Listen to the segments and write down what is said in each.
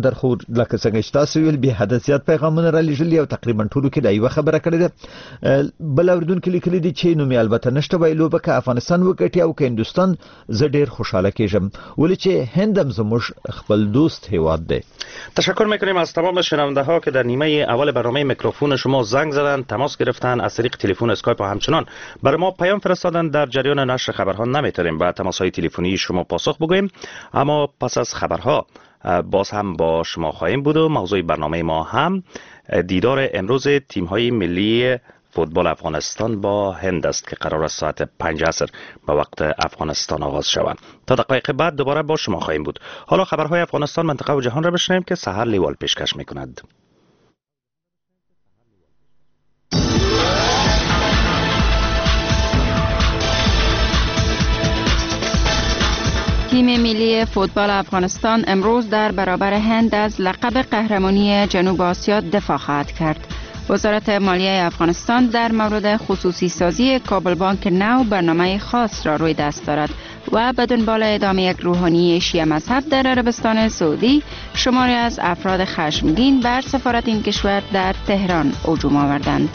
اسکندر خو لکه څنګه چې تاسو ویل به حد زیات پیغامونه را لېږلي او تقریبا ټولو کې دا یو خبره کړې ده. بل اوریدونکو لیکلي دي چې نو مې البته نشته ویلو به که افغانستان وګټي او که هندوستان زه ډیر خوشاله کېږم ولې چې هند هم زموږ خپل دوست هیواد دی. تشکر میکنیم از تمام شنونده ها که در نیمه اول برنامه میکروفون شما زنگ زدن، تماس گرفتن، از طریق تلفن، اسکایپ و همچنان برای ما پیام فرستادن. در جریان نشر خبرها نمیتونیم به تماس های تلفنی شما پاسخ بگوییم، اما پس از خبرها باز هم با شما خواهیم بود و موضوع برنامه ما هم دیدار امروز تیم های ملی فوتبال افغانستان با هند است که قرار است ساعت 5 عصر به وقت افغانستان آغاز شود. تا دقایق بعد دوباره با شما خواهیم بود. حالا خبرهای افغانستان، منطقه و جهان را بشنویم که سحر لیوال پیشکش میکند. تیم ملی فوتبال افغانستان امروز در برابر هند از لقب قهرمانی جنوب آسیا دفاع خواهد کرد. وزارت مالیه افغانستان در مورد خصوصی سازی کابل بانک نو برنامه خاص را روی دست دارد و به دنبال ادامه یک روحانی شیعه مذهب در عربستان سعودی شماری از افراد خشمگین بر سفارت این کشور در تهران هجوم آوردند.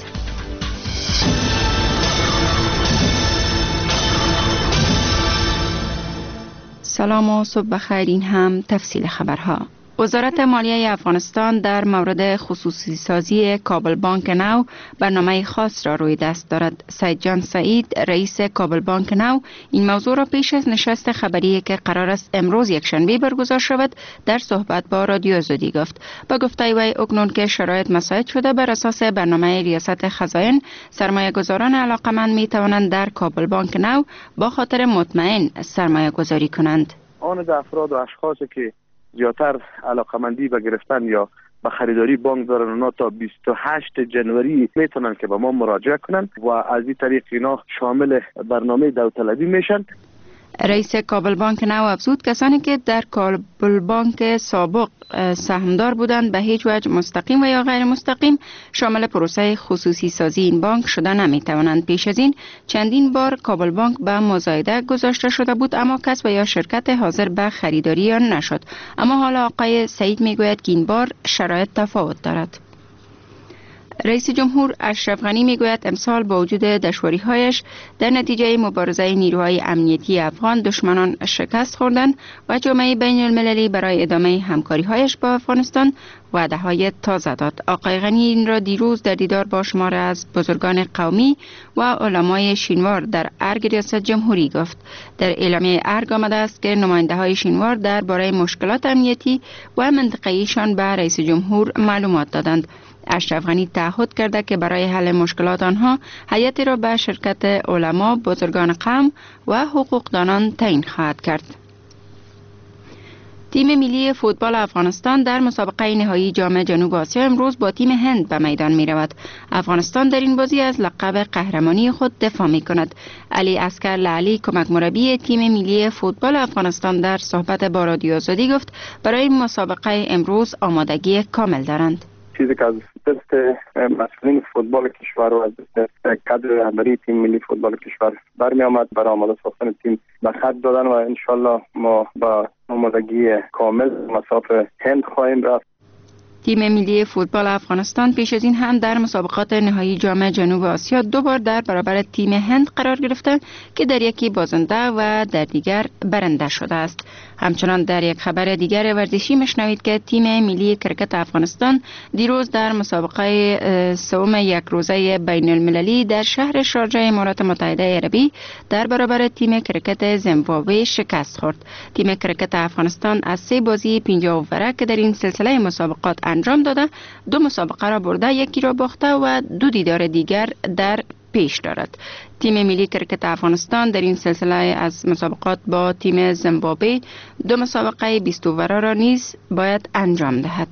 سلام و صبح بخیر. این هم تفصیل خبرها. وزارت مالیه افغانستان در مورد خصوصی سازی کابل بانک نو برنامه خاص را روی دست دارد. سید جان سعید رئیس کابل بانک نو این موضوع را پیش از نشست خبری که قرار است امروز یکشنبه برگزار شود در صحبت با رادیو آزادی گفت. با گفته وی اکنون که شرایط مساعد شده بر اساس برنامه ریاست خزائن سرمایه گذاران علاقمند می توانند در کابل بانک نو با خاطر مطمئن سرمایه گذاری کنند. آن افراد و اشخاصی که زیادتر علاقمندی به گرفتن یا به خریداری بانک دارن، اونا تا 28 جنوری میتونن که به ما مراجعه کنن و از این طریق اینا شامل برنامه داوطلبی میشن. رئیس کابل بانک نو افزود کسانی که در کابل بانک سابق سهامدار بودند به هیچ وجه مستقیم و یا غیر مستقیم شامل پروسه خصوصی سازی این بانک شده نمی توانند. پیش از این چندین بار کابل بانک به مزایده گذاشته شده بود اما کس و یا شرکت حاضر به خریداری آن نشد. اما حالا آقای سعید می گوید که این بار شرایط تفاوت دارد. رئیس جمهور اشرف غنی میگوید امسال با وجود دشواری‌هایش در نتیجه مبارزه نیروهای امنیتی افغان دشمنان شکست خوردند و جامعه بین المللی برای ادامه همکاری‌هایش با افغانستان وعده‌های تازه داد. آقای غنی این را دیروز در دیدار با شمار از بزرگان قومی و علمای شینوار در ارگ ریاست جمهوری گفت. در اعلامیه ارگ آمده است که نماینده‌های شینوار درباره مشکلات امنیتی و منطقه‌ایشان به رئیس جمهور معلومات دادند. اشرف غنی تعهد کرده که برای حل مشکلات آنها هیئتی را به شرکت علما، بزرگان قوم و حقوقدانان تعیین خواهد کرد. تیم ملی فوتبال افغانستان در مسابقه نهایی جام جنوب آسیا امروز با تیم هند به میدان می رود. افغانستان در این بازی از لقب قهرمانی خود دفاع می کند. علی عسکر لعلی کمک مربی تیم ملی فوتبال افغانستان در صحبت با رادیو آزادی گفت برای مسابقه امروز آمادگی کامل دارند. چیزی که از دست مسئولین فوتبال کشور و از دست کادر رهبری تیم ملی فوتبال کشور برمی آمد برای آماده ساختن تیم به خط دادن و انشالله ما با آمادگی کامل مسافر هند خواهیم رفت. تیم ملی فوتبال افغانستان پیش از این هم در مسابقات نهایی جام جنوب آسیا دو بار در برابر تیم هند قرار گرفتند که در یکی بازنده و در دیگر برنده شده است. همچنان در یک خبر دیگر ورزشی مشنوید که تیم ملی کرکت افغانستان دیروز در مسابقه سوم یک روزه بین المللی در شهر شارجه امارات متحده عربی در برابر تیم کرکت زیمبابوه شکست خورد. تیم کرکت افغانستان از 3 بازی 50 اووره که در این سلسله مسابقات انجام داده 2 مسابقه را برده، یکی را باخته و 2 دیدار دیگر در پیش دارد. تیم ملی کرکت افغانستان در این سلسله از مسابقات با تیم زیمبابوه 2 مسابقه 20 اووره را نیز باید انجام دهد.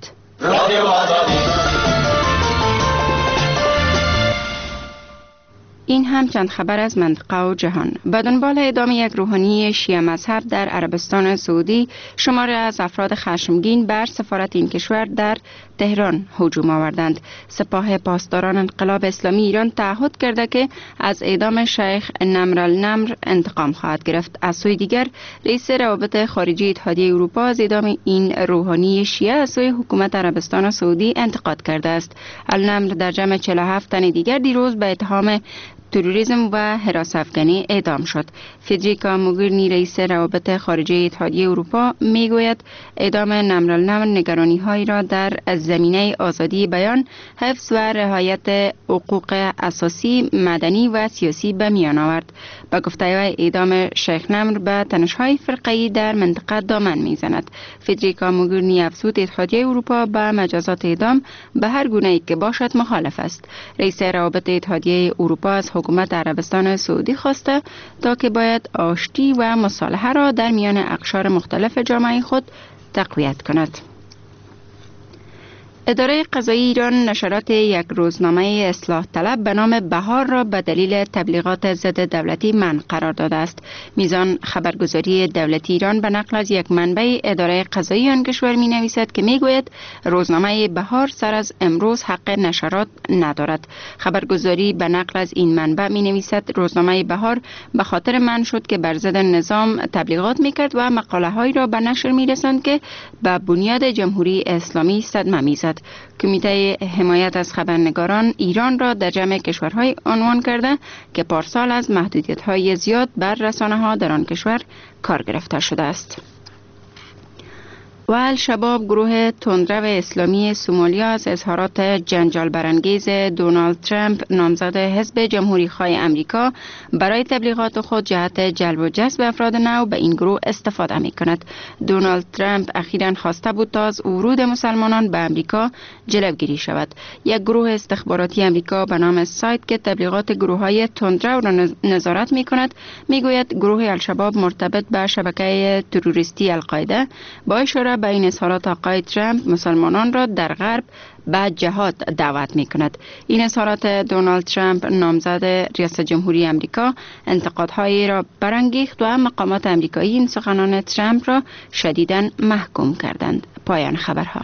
این هم چند خبر از منطقه و جهان. به دنبال اعدام یک روحانی شیعه مذهب در عربستان سعودی، شماری از افراد خشمگین بر سفارت این کشور در تهران هجوم آوردند. سپاه پاسداران انقلاب اسلامی ایران تعهد کرده که از اعدام شیخ نمر النمر انتقام خواهد گرفت. از سوی دیگر، رئیس روابط خارجی اتحادیه اروپا از اعدام این روحانی شیعه از سوی حکومت عربستان سعودی انتقاد کرده است. النمر در جمع 47 تن دیگر دیروز به اتهام تروریسم و حراس افغانی اعدام شد. فدریکا موگرینی رئیس روابط خارجه اتحادیه اروپا میگوید اعدام نمر النمر نگرانی‌هایی را در زمینه آزادی بیان، حفظ و رعایت حقوق اساسی، مدنی و سیاسی به میان آورد. با گفته او اعدام شیخ نمر به تنش‌های فرقه‌ای در منطقه دامن میزند. فدریکا موگرینی افزود اتحادیه اروپا به مجازات اعدام به هر گونه‌ای که باشد مخالف است. رئیس روابط اتحادیه اروپا از حکومت عربستان سعودی خواسته تا که باید آشتی و مصالحه را در میان اقشار مختلف جامعه خود تقویت کند. اداره قضایی ایران نشرات یک روزنامه اصلاح طلب به نام بهار را به دلیل تبلیغات ضد دولتی منع قرار داده است. میزان خبرگزاری دولتی ایران به نقل از یک منبع اداره قضایی آن کشور می نویسد که می گوید روزنامه بهار سر از امروز حق نشرات ندارد. خبرگزاری به نقل از این منبع می نویسد روزنامه بهار به خاطر منع شد که بر ضد نظام تبلیغات می کرد و مقاله هایی را به نشر می رساند که به بنیاد جمهوری اسلامی صدمه می زد. کمیته حمایت از خبرنگاران ایران را در جمع کشورهای عنوان کرده که پارسال از محدودیت‌های زیاد بر رسانه‌ها در آن کشور کار گرفته شده است. و الشباب گروه تندرو اسلامی سومالیا از اظهارات جنجال برانگیز دونالد ترامپ نامزد حزب جمهوری‌خواه امریکا برای تبلیغات خود جهت جلب و جذب افراد نو به این گروه استفاده می‌کند. دونالد ترامپ اخیراً خواسته بود تا از ورود مسلمانان به امریکا جلوگیری شود. یک گروه استخباراتی امریکا به نام سایت که تبلیغات گروه‌های تندرو را نظارت می‌کند می‌گوید گروه الشباب مرتبط به شبکه تروریستی القاعده با اشاره به این اظهارات آقای ترامپ مسلمانان را در غرب به جهاد دعوت می کند. این اظهارات دونالد ترامپ نامزد ریاست جمهوری امریکا انتقادهایی را برانگیخت و مقامات امریکایی این سخنان ترامپ را شدیداً محکوم کردند. پایان خبرها.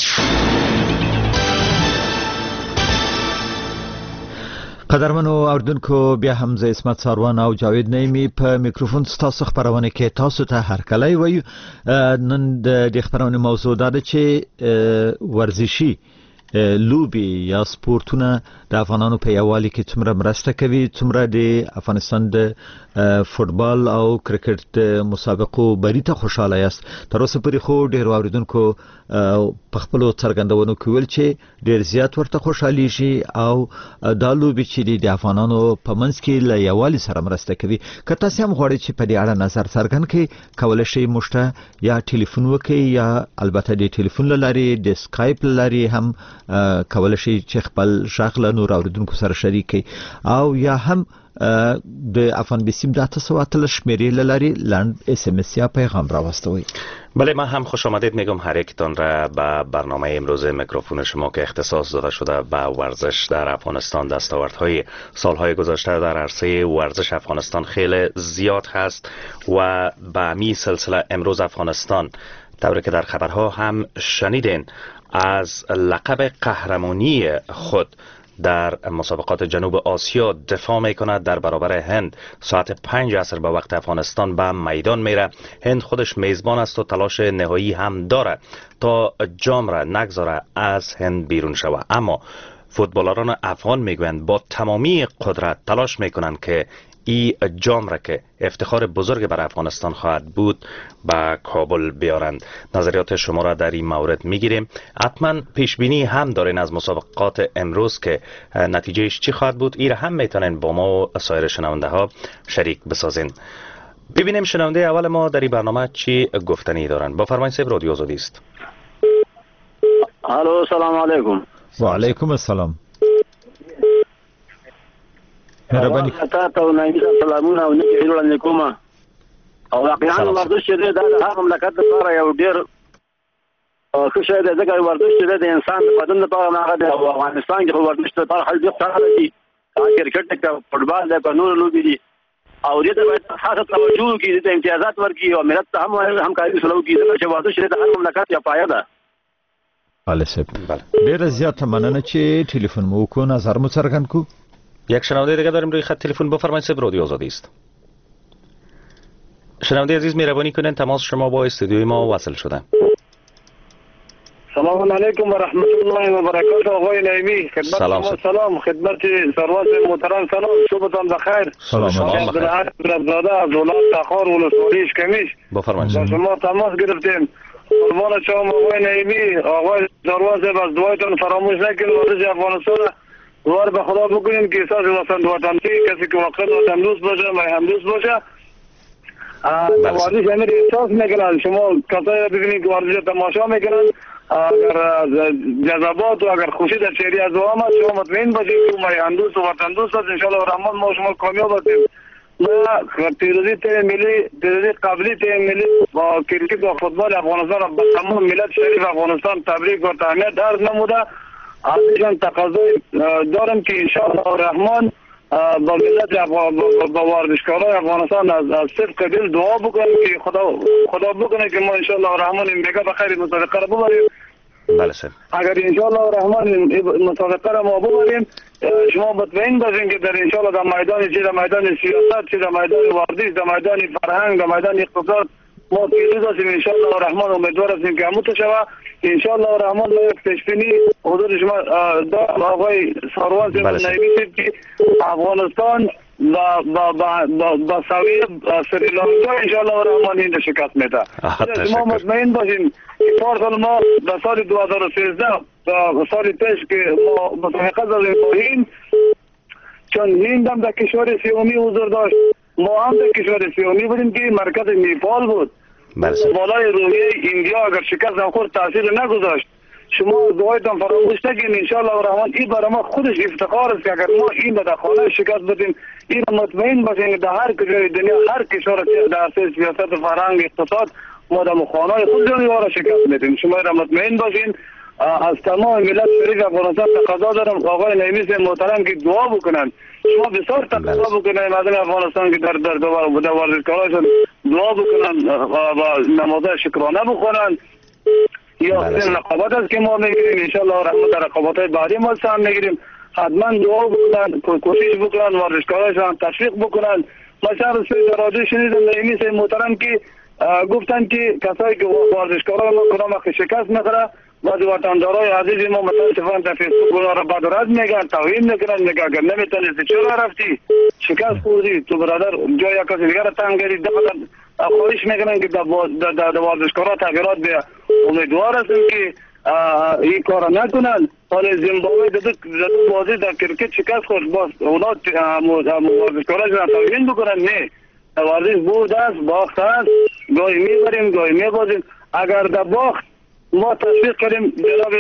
قدرمنو اوردونکو بیا هم زه اسمت ساروان او جاوید نیمی په میکروفون ستاسو خبرونه کې تاسو ته هرکلی وایو. نن د خبرونه موضوع ده چې ورزشي لوبي یا سپورتونه د افغانانو په یووالي کې څومره مرسته کوي، څومره د افغانستان د فوتبال او کرکټ مسابقو بری ته خوشاله یاست. تر اوسه پورې خو ډېر اوریدونکو په خپلو څرګندونو کې ویل چې ډېر زیات ورته خوشحالېږي او دا لوبې چې د افغانانو په منځ کې له یووالي سره مرسته کوي. که تاسې هم غواړئ چې په دې اړه نظر څرګند کړئ، کولی شئ موږ ته یا ټلیفون وکړئ یا البته د ټلیفون له لارې د سکایپ له لارې هم کولی شئ چې خپل غږ له نورو اوریدونکو سره شریک کړئ او یا هم د افغان بیسیم د 888 شمېرې له لارې لنډ اس ام اس یا پیغام راوستوئ. بله، من هم خوش آمدید میگم هر یکتان را به برنامه امروز میکروفون شما که اختصاص داده شده به ورزش در افغانستان. دستاوردهای سالهای گذشته در عرصه ورزش افغانستان خیلی زیاد هست و به همین سلسله امروز افغانستان طوری که در خبرها هم شنیدین از لقب قهرمانی خود در مسابقات جنوب آسیا دفاع میکند. در برابر هند ساعت 5 عصر به وقت افغانستان به میدان میره. هند خودش میزبان است و تلاش نهایی هم داره تا جام را نگذاره از هند بیرون شود، اما فوتبالران افغان میگویند با تمامی قدرت تلاش میکنند که ای جام را که افتخار بزرگ بر افغانستان خواهد بود به کابل بیارند. نظریات شما را در این مورد میگیریم. حتما پیش بینی هم دارین از مسابقات امروز که نتیجهش چی خواهد بود. این را هم میتونین با ما و سایر شنونده ها شریک بسازین. ببینیم شنونده اول ما در این برنامه چی گفتنی دارن. با فرمایید صاحب، رادیو آزادی است. الو، سلام علیکم. و علیکم السلام. مهرباني تاسو نه سلامونه او نه وړاندې کوم او واقعا ورزش دې د هغه مملکت لپاره یو ډېر ښه شی دی، ځکه ورزش د انسان د بدن لپاره هغه د افغانستان کې ورزش لپاره حل دی. کرکټ ته فوټبال ده په نور لوبي دي او دې ته باید خاصه توجه وکړي د امتیازات ورکړي او ملت ته هم همکاري سره وکړي چې ورزش د هر مملکت یا پایه ده. بله صاحب ډیره زیاته مننه چې تلفن مو وکړو نظر مو څرګند کو. یک شنونده دیگه داریم روی خط تلفن. بفرمایید صاحب رادیو آزادی است. شنونده عزیز مهربانی کنین تماس شما با استودیوی ما وصل شده. سلام علیکم و رحمت الله و برکاته. آقای نعیمی خدمت شما سلام، خدمت سرواز محترم سلام، صبحتان بخیر. سلام شما بخیر. عبدالزاده از ولایت تخار ولسوالی اشکمیش بفرمایید. با شما تماس گرفتیم. قربان شما آقای نعیمی، آقای سرواز از دعایتان فراموش نکنید. ورزش افغانستان دوباره به خدا بکنیم که احساس وطنی کسی که واقعا وطن دوست باشه و هم دوست باشه. ورزش همین احساس میکنن. شما کسایی ببینید که ورزش تماشا میکنن، اگر جذبات و اگر خوشی در چهره از آمد شما مطمئن باشید که ما هم دوست و وطن دوست هست. انشاءالله رحمان ما شما کامیاب هستیم. ما پیروزی تیم ملی، پیروزی قبلی تیم ملی با کرکت و فوتبال افغانستان را به تمام ملت شریف افغانستان تبریک و تهنیت عرض نموده. ازشان تقاضای دارم که انشاءالله رحمان با ملت با ورزشکارای افغانستان از صدق دل دعا بکنیم که خدا بکنه که ما انشاءالله رحمان این میگه بخیر مسابقه را ببریم. بله سر. اگر انشاءالله رحمان مسابقه را ما ببریم شما مطمئن باشین که در انشاءالله در میدان چه در میدان سیاست، چه در میدان ورزش، در میدان فرهنگ، در میدان اقتصاد ما پیروز هستیم. انشاءالله رحمان امیدوار هستیم که همون شود. انشاءالله رحمان ما یک پیشبینی حضور شما دارم آقای سروان نعیمی که افغانستان با سویه سریلانکا انشاءالله رحمان این شکست میده. شما مطمئن باشین که پارسال ما در سال 2013 سال پیش که ما مسابقه دادیم با هند، چون هند هم در کشور سیومی حضور داشت، ما هم در کشور سیومی بودیم که مرکز نیپال بود. بالای روحیه ایندیا اگر شکست هم خود تاثیر نگذاشت. شما دعایتان فراموش نکنید. انشاءالله رحمان این برای ما خودش افتخار است که اگر ما این در خانه شکست بدیم، این مطمئن باشین در هر کجای دنیا هر کشور در سیاست و فرهنگ اقتصاد ما در خانه خود جانوار شکست میدیم. شما را مطمئن باشین. از تمام ملت شریف افغانستان تقاضا دارم آقای نعیمی سے محترم که دعا بکنن. شما بسیار تقاضا بکنن مردم افغانستان که در ورزشکارایشان دعا بکنن و نماز شکرانه بخونن. یا سن رقابت است که ما میگیریم انشاءالله رحمت در رقابت‌های بعدی ما سهم میگیریم. حتما دعا بکنن، کوشش بکنن، ورزشکارایشان تشویق بکنن. مثلا در رادیو شنیدم نعیمی سے محترم که گفتن که کسایی که ورزشکارای ما کدام شکست میخوره بعض وطندارای عزیز ما متاسفانه در فیسبوک اونا را بد و رد میگن، توهین میکنن، میگن اگر نمیتونستی چرا رفتی شکست خوردی تو برادر جای کسی دیگر تنگ گیری. دفعه خواهش میکنن که در ورزشکارا تغییرات بیا. امیدوار هستیم که این کار نکنن. حال زیمبابوه دو بازی در کرکت شکست خورد، باز اونا ورزشکارا را توهین بکنن. نه، ورزش بود است، باخت است، گاهی میبریم گاهی میبازیم. اگر در باخت ما تشویق کردیم جناب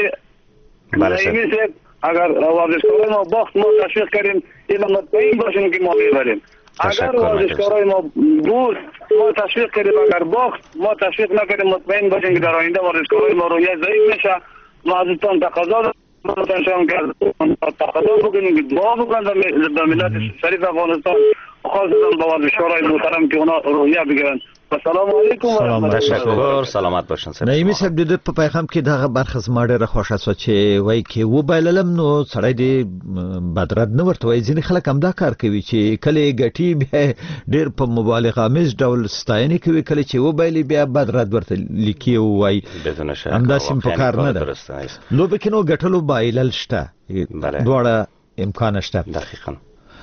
نعیمی صاحب، اگر ورزشکارای ما باخت ما تشویق کردیم این مطمئن باشیم که ما میبریم. اگر ورزشکارای ما بود ما تشویق کردیم، اگر باخت ما تشویق نکردیم مطمئن باشیم که در آینده ورزشکارای ما رویه ضعیف میشه. ما ازتون تقاضا دارم تقاضا بکنیم که دعا بکنن در ملت شریف افغانستان، خاصتا با ورزشکارای محترم که اونا رویه بگیرن. السلام علیکم و رحمت الله. تشکر. سلامت باشین. نعیمی صاحب د په پیغام کې دغه برخه زما ډیره خوښه شوه چې وایي کې وبایللم نو سړی دې بدرد نه ورته وایي. ځینې خلک همدا کار کوي چې کله یې ګټي بیا ډېر په مبالغه آمیز ډول ستاینې کوي، کله چې وبایلي بیا بدرد ورته لیکي او وایي. همداسې په کار نه ده. لوبې کې نو ګټلو بایلل شته، دواړه امکان شته. دقیقاً.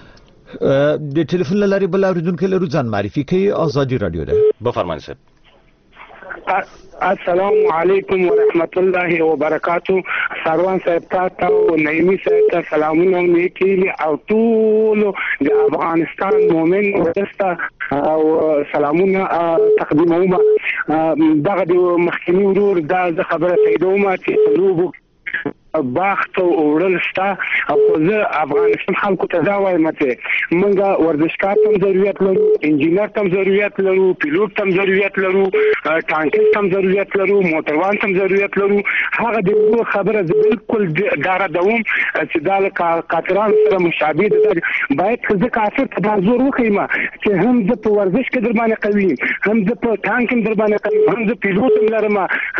د ټلیفون له لارې بل اورېدونکی لرو، ځان معرفي کوي. آزادي رادیو ده. بفرمایئ صاحب. السلام علیکم و رحمت الله و برکاته. سروان صاحب ته او نعیمی صاحب ته سلامونه نیکی او ټول د افغانستان مومن ورسته او سلامونه تقدیموم. دغه د مخکنی ورور دا خبره پیدوم چې لوبو باخت او وړل ستا او زه افغانستان خلکو ته دا وایم چې موږ ورزشکار ته ضرورت لرو، انجینر ته ضرورت لرو، پیلوټ ته ضرورت لرو، ټانکر ته ضرورت لرو، موټروان ته ضرورت لرو. هغه د خبره بالکل دار دوم چې دا کاتران سره مشابه ده. باید چې کافر ته دا زور وکړم چې هم د په ورزش کې در باندې قوي، هم د په ټانک در باندې قوي، هم د پیلوټ لرم،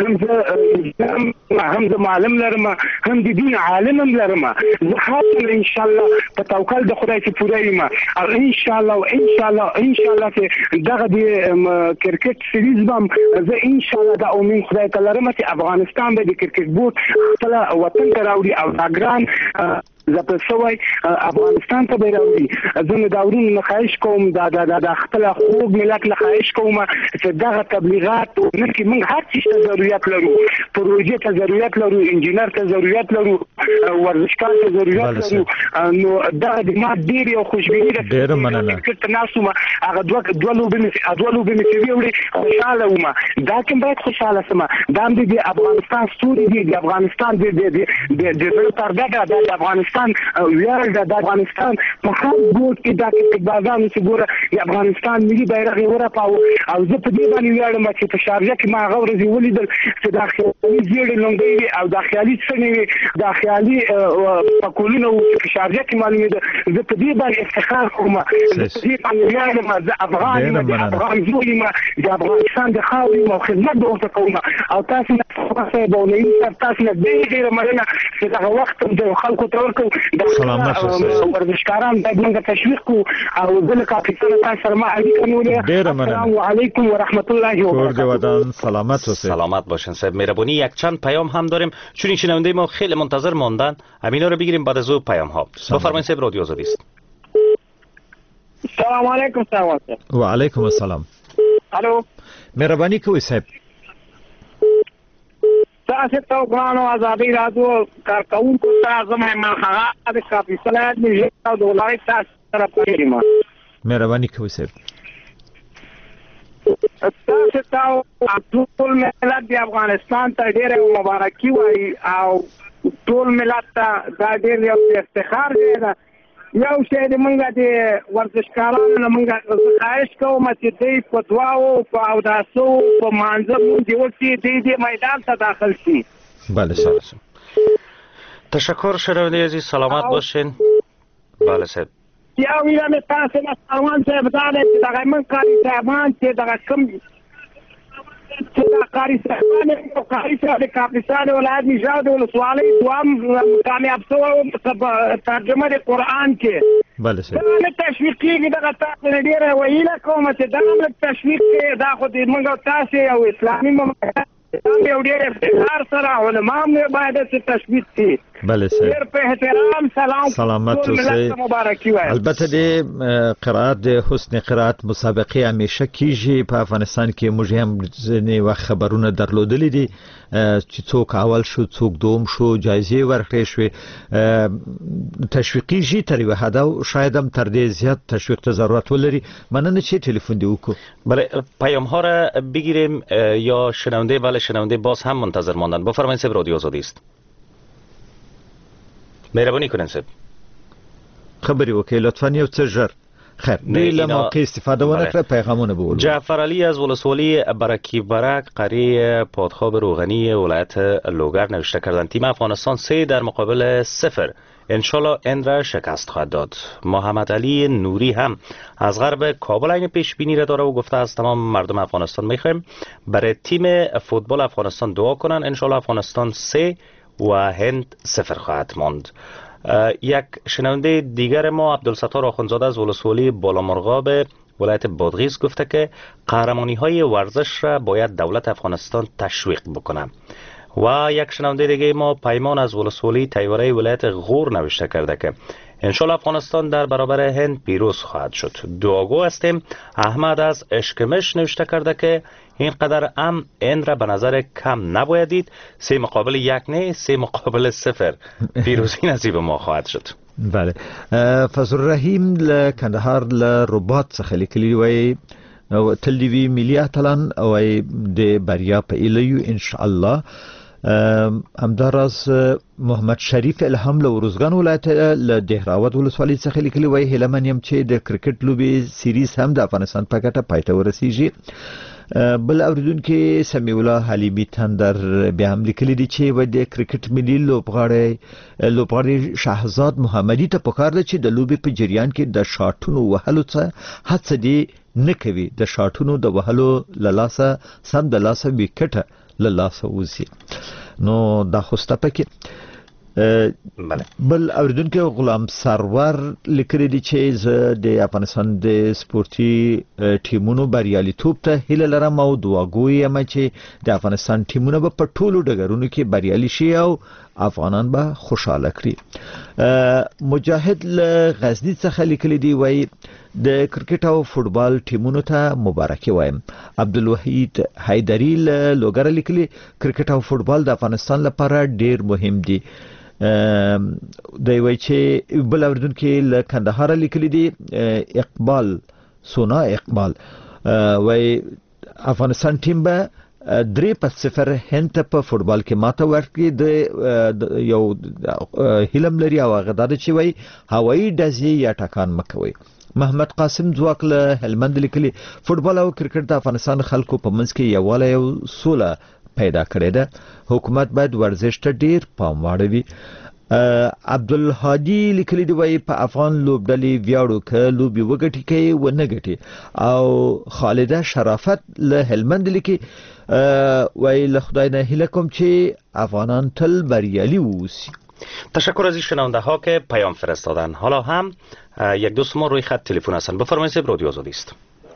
هم د معلم لرم، هم د دین عالم لرم. زه حاضر ان شاء الله په توکل د خدای چې پوره یم او ان شاء الله چې دغه د کرکټ سریز بم زه ان شاء الله د امید خدای ته لرم چې افغانستان به د کرکټ بورډ خپل وطن ته راوړي او دا ګران زپل شوی افغانستان ته به راوړي. زه د داورین نخایش کوم د خپل خوږ ملت نخایش کوم چې دغه تبلیغات نکي. موږ هر څه ته ضرورت لرو، پروژې ته ضرورت لرو، انجینر ته ضرورت لرو، ورزشکار ته ضرورت لرو. نو دا د ما ډیر یو خوشبینی ده. ډیر مننه. کرکټ ناسوم هغه دوه لوبې مې ویوړې خوشاله وم. دا کوم باید خوشاله سم. دا د افغانستان ستوري دي، د افغانستان د پرده د افغانستان ویاړ د افغانستان په هر ګوټ کې دا کې بازار چې ګوره د افغانستان ملي بیرغ یې ورپاو او زه په دې باندې ویاړم چې په شارجه کې ما هغه ورځ ولیدل چې دا خیالي زیړې لونګۍ او دا خیالي څنګه دا خیالي پکولونه په شارجه کې معلومېده. زه په دې باندې افتخار کوم، زه په دې باندې ویاړم، زه افغان زوی یم، د افغانستان د خاورې یم او خدمت به ورته کوم. او تاسو نه تاسو نه ډېره مننه چې دغه وخت د خلکو ته ورکړو. ورزشکاران باید موږ تشویق کړو او زه له کاپیټان تاسو سره ما اړیکه نیولې. السلام علیکم و رحمت الله و برکاته. سلامت باشید. سلامت باشین صاحب مهربانی. یک چند پیام هم داریم چون این شنونده ما خیلی منتظر ماندن، همینا رو بگیریم بعد از او پیام ها. بفرمایید صاحب، رادیو آزادی است. سلام علیکم صاحب. و علیکم السلام. الو مهربانی کوي صاحب. تاسو ته غواړم آزادي راځو کارکونکو ته زموږ مخه د کافي صلاحیت نشي او د ولایت تاسو سره پېژنم. مهرباني کوي صاحب. تاسو ته ټول ملت د افغانستان ته ډېر مبارکي وایي او ټول ملت ته دا ډېر یو افتخار دی. یو شی د موږ د ورزشکارانو نه موږ خواهش کوم چې دوی په دعاو په اوداسو په مانځه مونږ وکړي، دوی د میدان ته داخل شي. بله صاحب. تشکر شنونده عزیز، سلامت باشین. بله صاحب. یا ویلم تاسو نه سلام صاحب دا چې دغه من کاری صاحبان چې دغه کم چې دا کاری صاحبان او کاری صاحب د کاپیسان ولایت نژاد ولسوالۍ دوام کامیاب شو په ترجمه د قرآن کې. بله صاحب. دا تشویق کېږي دغه تاسو نه ډېره ویله کوم چې دا تشویق کې دا خو د موږ تاسو او اسلامي مملکت یو ډېر افتخار سره علما هم باید چې تشویق شي. بله صاحب. ډېر په احترام سلام سلامت اوسئ. مبارکي وایم. البته د قرائت د حسن قرائت مسابقه همیشه کیږي په افغانستان کې. موږ هم ځینې وخت خبرونه درلودلې دي چې څوک اول شو څوک دوم شو، جایزې ورکړې شوې، تشویقیږي تر یوه حده او شاید هم تر دې زیات تشویق ته ضرورت ولري. مننه چې تلیفون دی وکړو. بله پیام ها را بگیریم یا شنونده؟ بله شنونده باز هم منتظر ماندن. بفرمایید صاحب، رادیو آزادی است. مهربانی کنین صاحب. خبری وکړئ لطفا یو څه ژر. خیر له موقع استفاده ونکړه، پیغامونه به ولولو. جعفر علی از ولسوالی برکی برک قریه پادخواب روغنی ولایت لوگر نوشته کردند تیم افغانستان 3 در مقابل 0 انشالله این را شکست خواهد داد. محمد علی نوری هم از غرب کابل این پیش بینی را داره و گفته از تمام مردم افغانستان میخوایم برای تیم فوتبال افغانستان دعا کنن، انشالله افغانستان 3 و هند 0 خواهد ماند. یک شنونده دیگر ما عبدالستار آخوندزاده از ولسوالی بالامرغاب ولایت بادغیس گفته که قهرمانی های ورزش را باید دولت افغانستان تشویق بکنه. و یک شنونده دیگه ما پیمان از ولسوالی تیوره ولایت غور نوشته کرده که انشالله افغانستان در برابر هند پیروز خواهد شد. دعاگو هستیم. احمد از اشکمش نوشته کرده که اینقدر این را به نظر کم نباید دید. 3 مقابل 1 نه، 3 مقابل 0 پیروزی نصیب ما خواهد شد. بله. فضل الرحیم لکندهار لرباط څخه لیکلی وای تل دی وی ملي اتلان او د بریا په ایلیو ان شاء الله. همداراز محمد شریف الهام له ورزګان ولایت له دهراوت ولسوالۍ څخه لیکلي وای هیلمن يم چې د کرکټ لوبي سیریز هم د افغانستان په ګټه پاتې ورسیږي. بل اوریدونکو سمیع الله حلیمی تندر بیا هم لیکلي دي چې و د کرکټ ملي لوبغاړي شهزاد محمدي ته پکار ده چې د لوبي په جریان کې د شاټونو وهلو څخه هڅه دي نه کوي، د شاټونو د وهلو لاسه سم د لاسه وکټه لاسه وزي. نو دا خوسته پکې بل اوریدونکو غلام سرور لیکلي دي چې زه د افغانستان د سپورتي ټیمونو بریالیتوب ته هیله لرم او دعا کوم چې د افغانستان ټیمونه په ټولو ډګرونو کې بریالي شي او افغانان به خوشاله کړي. مجاهد له غزنی څخه لیکلي دی وای د کرکټ او فوتبال ټیمونو ته مبارکي وایم. عبدالوحید حیدری له لوګر لیکلي کرکټ او فوتبال د افغانستان لپاره ډیر مهم دي. دی وای چې بل اوریدونکو له کندهار لیکلي دي اقبال سونا اقبال وای افغانستان ټیم به 3-0 هند په فوتبال کې ماته ورکړي. د یو هیلم لري او هغه د چې وای هوایی ډزې یا ټکان مکوي. محمد قاسم ځواک له هلمند لیکلي فوتبال او کرکټ د افغانستان خلکو په منځ کې یووالی او سوله پیدا کړې ده. حکومت باید ورزش ته ډیر پام واړوي. عبدالهادي لیکلي دی وای په افغان لوبډلې ویاړو ک لوبي وګټي کوي و نه ګټي. او خالده شرافت له هلمند لیکي وای له خدای نه هیله کوم چې افغانان تل بریالي ووسی. تشکر از این شنونده ها که پیام فرستادن. حالا هم یک دوست ما روی خط تلفن هستند. بفرمایید رادیو آزادی است.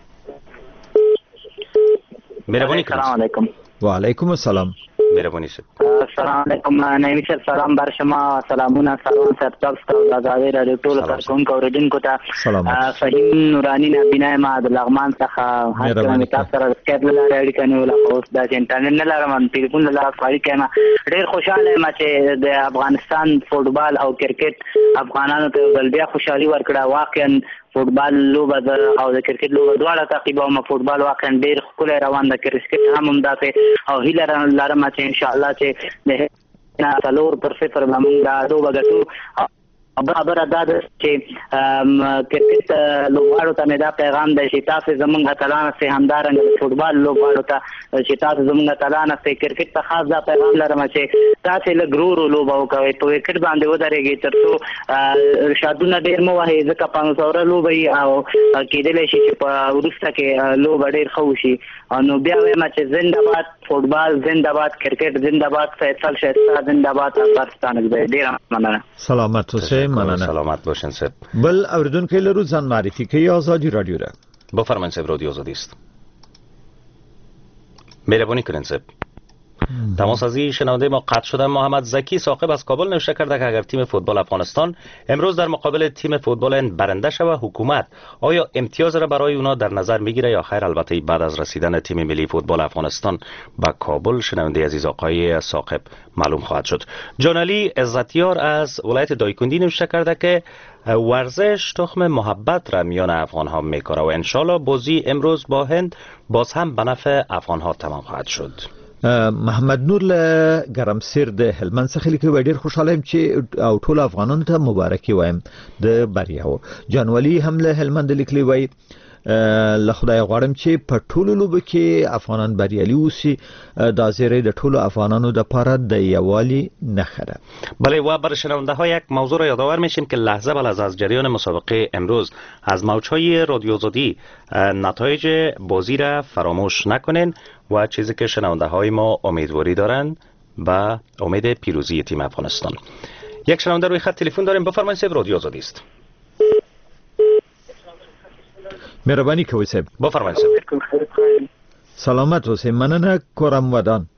مهربانی کنید. سلام علیکم. و علیکم السلام. مهربانی شد. سلام علیکم. نعیمی صاحب سلام بر شما. سلامونه سلام صاحب تاسو ته د آزادۍ رادیو ټول کارکونکو اوریدونکو ته. فهیم نورانی نبینای ما د لغمان څخه هڅه تاسو سره سکایپ لاره اړیکه نیول او د انټرنیټ نه لرم ټلیفون لاره اړیکه ما ډیر خوشاله یم چې د افغانستان فوتبال او کرکټ افغانانو ته بل بیا خوشحالي ورکړه. واقعا فوتبال لوبه او د کرکټ لوبه دواړه تعقیب او فوتبال واقعا ډیر ښکلی روان ده. کرکټ هم همداسې او هیله لرم چې ان شاء الله چې د 4-0 به موږ دا لوبه ګټو. خبره دا ده چې کرکټ لوبغاړو ته مې دا پیغام دی چې تاسو زموږ اتلان سئ، همدارنګه د فوټبال لوبغاړو ته چې تاسو زموږ اتلان سئ. کرکټ ته خاص دا پیغام لرم چې تاسو لږ ورو لوبه وکوئ، په وکټ باندې ودرېږئ تر څو شاټونه ډېر مه وهئ، ځکه 500 لوبه وي او کېدلی شي چې په وروسته کې لوبه ډېر ښه وشي. نو بیا وایم چې زنده‌باد فوتبال، زنده‌باد کرکټ، زنده‌باد فیصل شایسته، زنده‌باد افغانستان. ډېر مننه. سلامت اوسئ. مننه. سلامت باشین صاحب. بل اوریدونکو لرو ځان معرفي کوي. آزادی رادیو را بفرمایید صاحب. رادیو آزادی است. مهربانی کنید صاحب. تماس از این شنونده ما قطع شده. محمد زکی ثاقب از کابل نوشته کرده که اگر تیم فوتبال افغانستان امروز در مقابل تیم فوتبال برنده شود، حکومت آیا امتیاز را برای اونا در نظر میگیره یا خیر؟ البته بعد از رسیدن تیم ملی فوتبال افغانستان به کابل شنونده عزیز آقای ثاقب معلوم خواهد شد. جانعلی عزتیار از ولایت دایکندی نوشته کرده که ورزش تخم محبت را میان افغان ها میکاره و انشالله بازی امروز با هند باز هم به نفع افغان ها تمام خواهد شد. محمد نور له ګرمسیر د هلمند څخه لیکي ډیر خوشاله یم چې او ټول افغانانو ته مبارکي وایم د بریاو. جانوالي هم له هلمند لیکلي وای له خدای غواړم چې په ټولو لوبو کې افغانان بریالي وسی. دا زیری د ټولو افغانانو د پاره د یووالي نښه ده. بله و بر شنونده ها یک موضوع را یادآور میشیم که لحظه بعد از جریان مسابقه امروز از موجهای رادیو آزادی نتایج بازی را فراموش نکنین و چیزی که شنونده های ما امیدواری دارن و امید پیروزی تیم افغانستان. یک شنونده روی خط تلفن داریم. بفرمایید صاحب. رادیو آزادی است. مهربانی کوئ صاحب. بفرمایید صاحب. سلامت اوسئ. مننه. کورم ودان.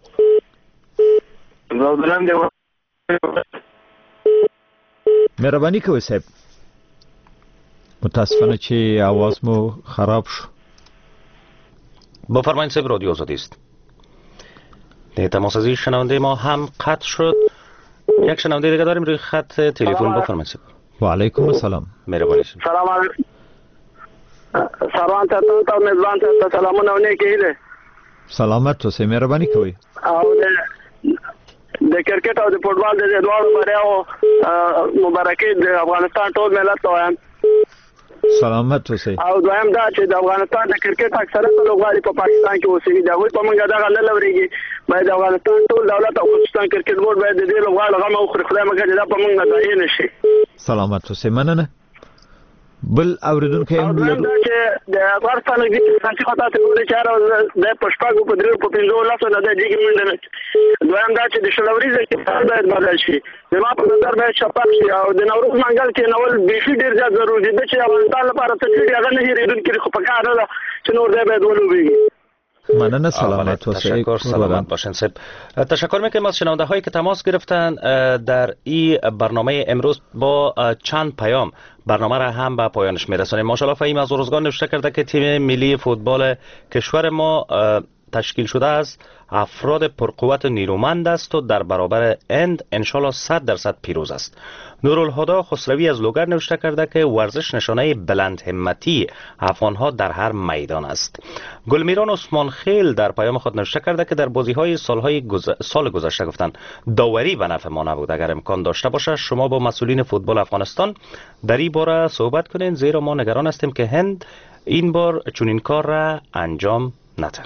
مهربانی کوئ صاحب. متاسفانه چې आवाज مو خراب شو. بفرمایید صاحب. رادیو آزادی است. تماسازی شنونده ما هم قطع شد. یک شنونده دیگه داریم روی خط تلفن. بفرمایید صاحب. و علیکم السلام. مهربانی شید. سلام علیکم. سلام ته میزبان ته سلامونه او نیکی هیله. سلامت اوسئ. مهربانی کوئ. او د کرکټ او د فوټبال د دواړو بریاو مبارکي د افغانستان ټول ملت ته وایم. سلامت اوسئ. او دویم دا چې د افغانستان د کرکټ اکثره لوبغاړي په پاکستان کې اوسېږي، دا وایي په موږ دا غل لوريږي، باید افغانستان ټول دولت او خصوصا کرکټ بورډ باید د دې لوبغاړو غم او خدای مګر دا په موږ نه ځای نشي. سلامت اوسئ. مننه. بل اوریدونکو هم دا چې د افغانستان د سانسي خطا ته وړي چې د پښپاګو په درو په 15 لاسو نه د دیګ منډه. دویم دا چې د شلوريزه کې باید بدل شي، زما په نظر باید شفاف شي او د نوروز منګل کې نول بیخي ډیر زیات ضروري دی چې افغانستان لپاره څه کړي هغه نه هېریدونکي خو په کار نه چې نور دی باید ولوبېږي. مننه. سلامت باشید. تشکر. سلامت باشین صاحب. تشکر میکنیم از شنونده هایی که تماس گرفتن در این برنامه امروز با چند پیام برنامه را هم به پایانش میرسانیم. ماشاءالله فهیم از روزگار نوشته کرده که تیم ملی فوتبال کشور ما تشکیل شده از افراد پرقوت و نیرومند است و در برابر هند انشالله 100% پیروز است. نورالهدی خسروی از لوگر نوشته کرده که ورزش نشانه بلند همتی افغانها در هر میدان است. گلمیران عثمان خیل در پیام خود نوشته کرده که در بازی‌های سال گذشته گفتن داوری به نفع ما نبود. اگر امکان داشته باشه شما با مسئولین فوتبال افغانستان در این باره صحبت کنین، زیرا ما نگران هستیم که هند این بار چنین کار را انجام نده.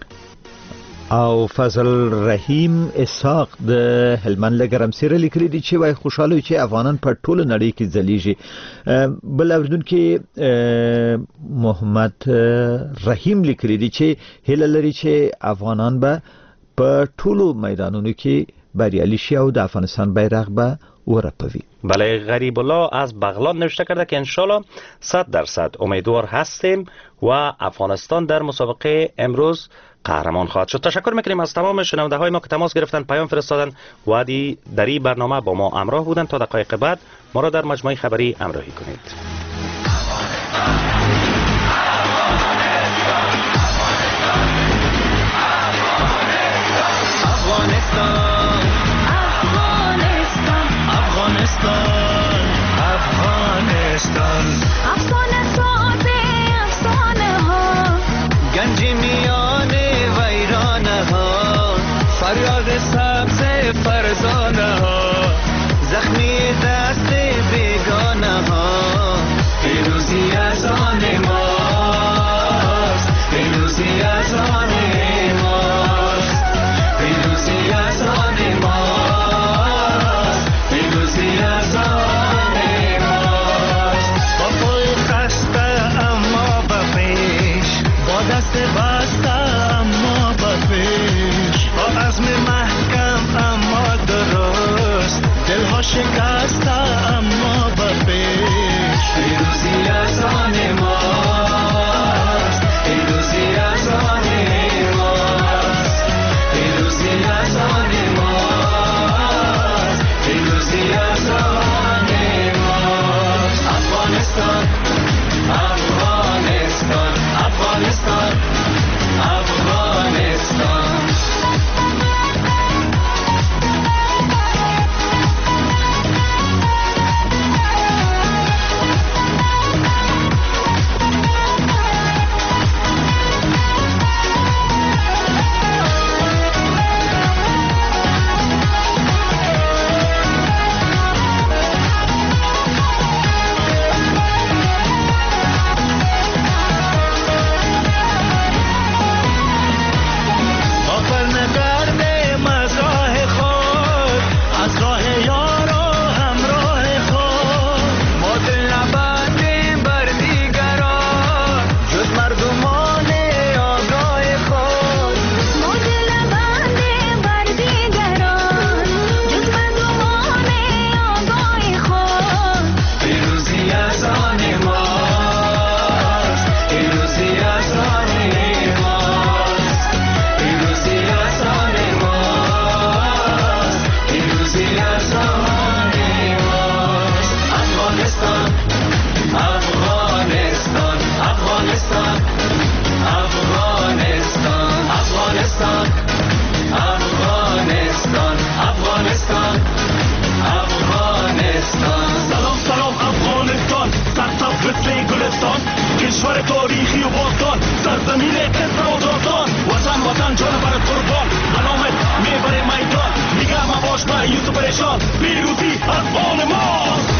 او فضل رحیم اسحاق د هلمند لګرمسیر لیکلي دي چې وای خوشاله چې افغانان په ټوله نړۍ کې ځلیږي. بل اوریدونکو محمد رحیم لیکلي دي چې هیله لري چې افغانان به په ټولو میدانونو کې بریالي شي او د افغانستان بیرغ به ورپوي. بله. غریب الله از بغلان نوشته کرده که انشالله 100% امیدوار هستیم و افغانستان در مسابقه امروز قهرمان خواهد شد. تشکر میکنیم از تمام شنونده های ما که تماس گرفتن، پیام فرستادن و در این برنامه با ما همراه بودن. تا دقایق بعد ما را در مجموعه خبری همراهی کنید. گنجی میان ویرانه ها، فریاد سبز فرزانه ها، زخمی دست بیگانه ها. پیروزی از آن ماست، پیروزی از آن ماست، پیروزی از آن ماست، پیروزی از آن ماست. با پای خسته اما به پیش، با دست بسته اما به پیش، با عزم محکم اما درست، دلها شکسته اما به پیش. پیروزی از آن ماست، پیروزی از آن ماست، پیروزی از آن ماست، پیروزی از آن ماست. افغانستان، افغانستان، افغانستان، افغانستان. کشور تاریخی و باستان، سرزمین کسرا و داستان، وطن وطن جان برای قربان، علامت میبره میدان، میگه ما نشان پیروزی از آن ماست.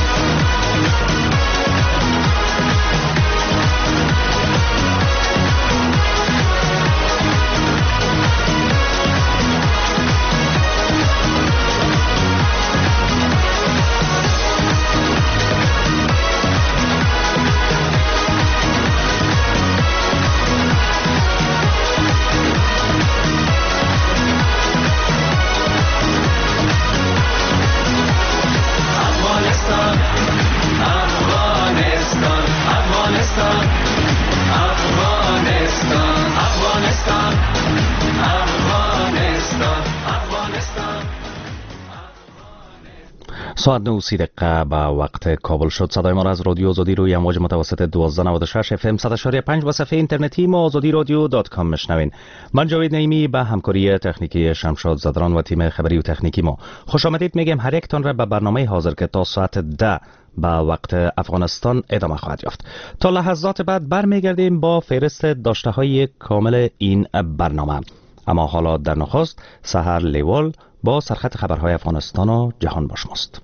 ساعت 9:30 با وقت کابل شد. صدای ما را از رادیو آزادی روی امواج متوسط 1296 FM 100.5 و صفحه اینترنتی ما azadirodio.com میشنوین. من جاوید نعیمی با همکاری تکنیکی شمشاد زدران و تیم خبری و تکنیکی ما خوش آمدید میگم هر یک تان را به برنامه حاضر که تا ساعت 10 با وقت افغانستان ادامه خواهد یافت. تا لحظات بعد برمیگردیم با فهرست داشته های کامل این برنامه. اما حالا در نخست سحر لیوال با سرخط خبرهای افغانستان و جهان با شماست.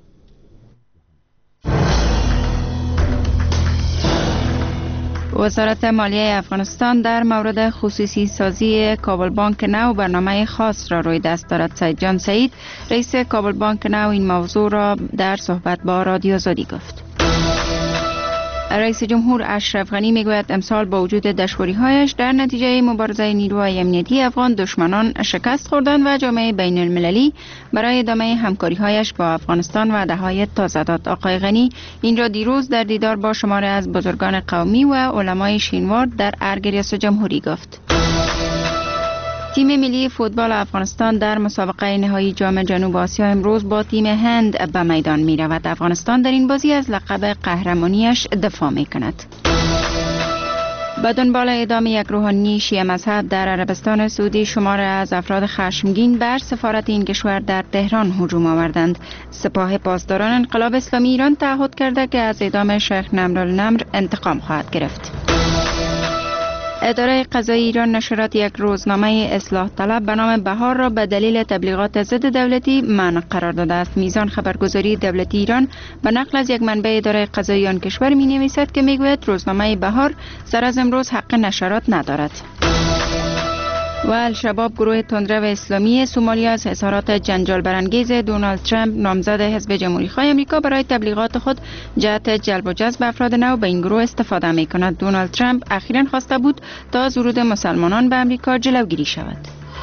وزارت مالیه افغانستان در مورد خصوصی سازی کابل بانک نو برنامه خاص را روی دست دارد. سید جان سعید رئیس کابل بانک نو این موضوع را در صحبت با رادیو آزادی گفت. رئیس جمهور اشرف غنی میگوید امسال با وجود دشواری‌هایش در نتیجه مبارزه نیروهای امنیتی افغان دشمنان شکست خوردند و جامعه بین المللی برای ادامه همکاری‌هایش با افغانستان وعده‌های تازه داد. آقای غنی این را دیروز در دیدار با شماری از بزرگان قومی و علمای شینوار در ارگ ریاست جمهوری گفت. تیم ملی فوتبال افغانستان در مسابقه نهایی جام جنوب آسیا امروز با تیم هند به میدان می رود. افغانستان در این بازی از لقب قهرمانیش دفاع می کند. به دنبال اعدام یک روحانی شیعه مذهب در عربستان سعودی شمار از افراد خشمگین بر سفارت این کشور در تهران هجوم آوردند. سپاه پاسداران انقلاب اسلامی ایران تعهد کرده که از اعدام شیخ نمرالنمر انتقام خواهد گرفت. اداره قضایی ایران نشرات یک روزنامه اصلاح طلب به نام بهار را به دلیل تبلیغات ضد دولتی منع قرار داده است. میزان خبرگزاری دولتی ایران به نقل از یک منبع اداره قضایی آن کشور می نویسد که می گوید روزنامه بهار سر از امروز حق نشرات ندارد. و الشباب گروه تندرو اسلامی سومالیا از اظهارات جنجال برانگیز دونالد ترامپ نامزد حزب جمهوری‌خواه آمریکا برای تبلیغات خود جهت جلب و جذب افراد نو به این گروه استفاده می‌کند. دونالد ترامپ اخیراً خواسته بود تا از ورود مسلمانان به آمریکا جلوگیری شود.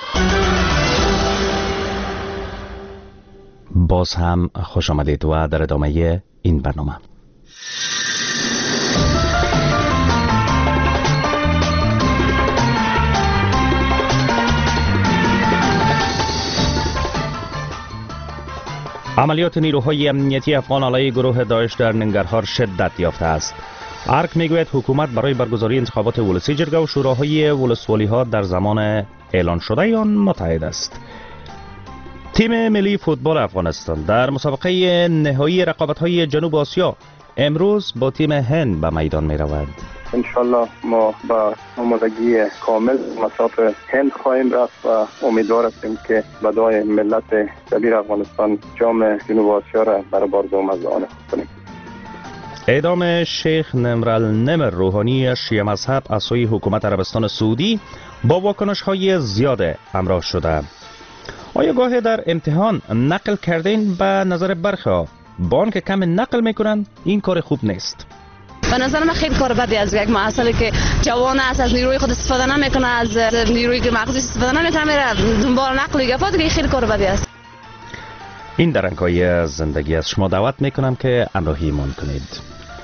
باز هم خوش آمدید و در ادامه این برنامه عملیات نیروهای امنیتی افغان علیه گروه داعش در ننگرهار شدت یافته است. ارک میگوید حکومت برای برگزاری انتخابات ولسی جرگه و شوراهای ولسوالی ها در زمان اعلان شده آن متحد است. تیم ملی فوتبال افغانستان در مسابقه نهایی رقابت‌های جنوب آسیا امروز با تیم هند به میدان می رود. انشالله ما با آمادگی کامل مساف هند خواهیم رفت و امیدوار هستیم که بدای ملت کبیر افغانستان جام جنوب آسیا را برابر دومزدانه کنیم. اعدام شیخ نمرالنمر روحانی شیعه مذهب از سوی حکومت عربستان سعودی با واکنش‌های زیاد همراه شده. آیا گاهی در امتحان نقل کردین؟ به نظر برخی با آنکه کم نقل میکنن این کار خوب نیست. به نظر من خیلی کار بدی از یک محصلی که جوان است از نیروی خود استفاده نمیکنه، از نیروی که مغزی استفاده نمیکنه، میره دنبال نقل و گفات که خیلی کار بدی است. این درنگای زندگی از شما دعوت میکنم که همراهی من کنید.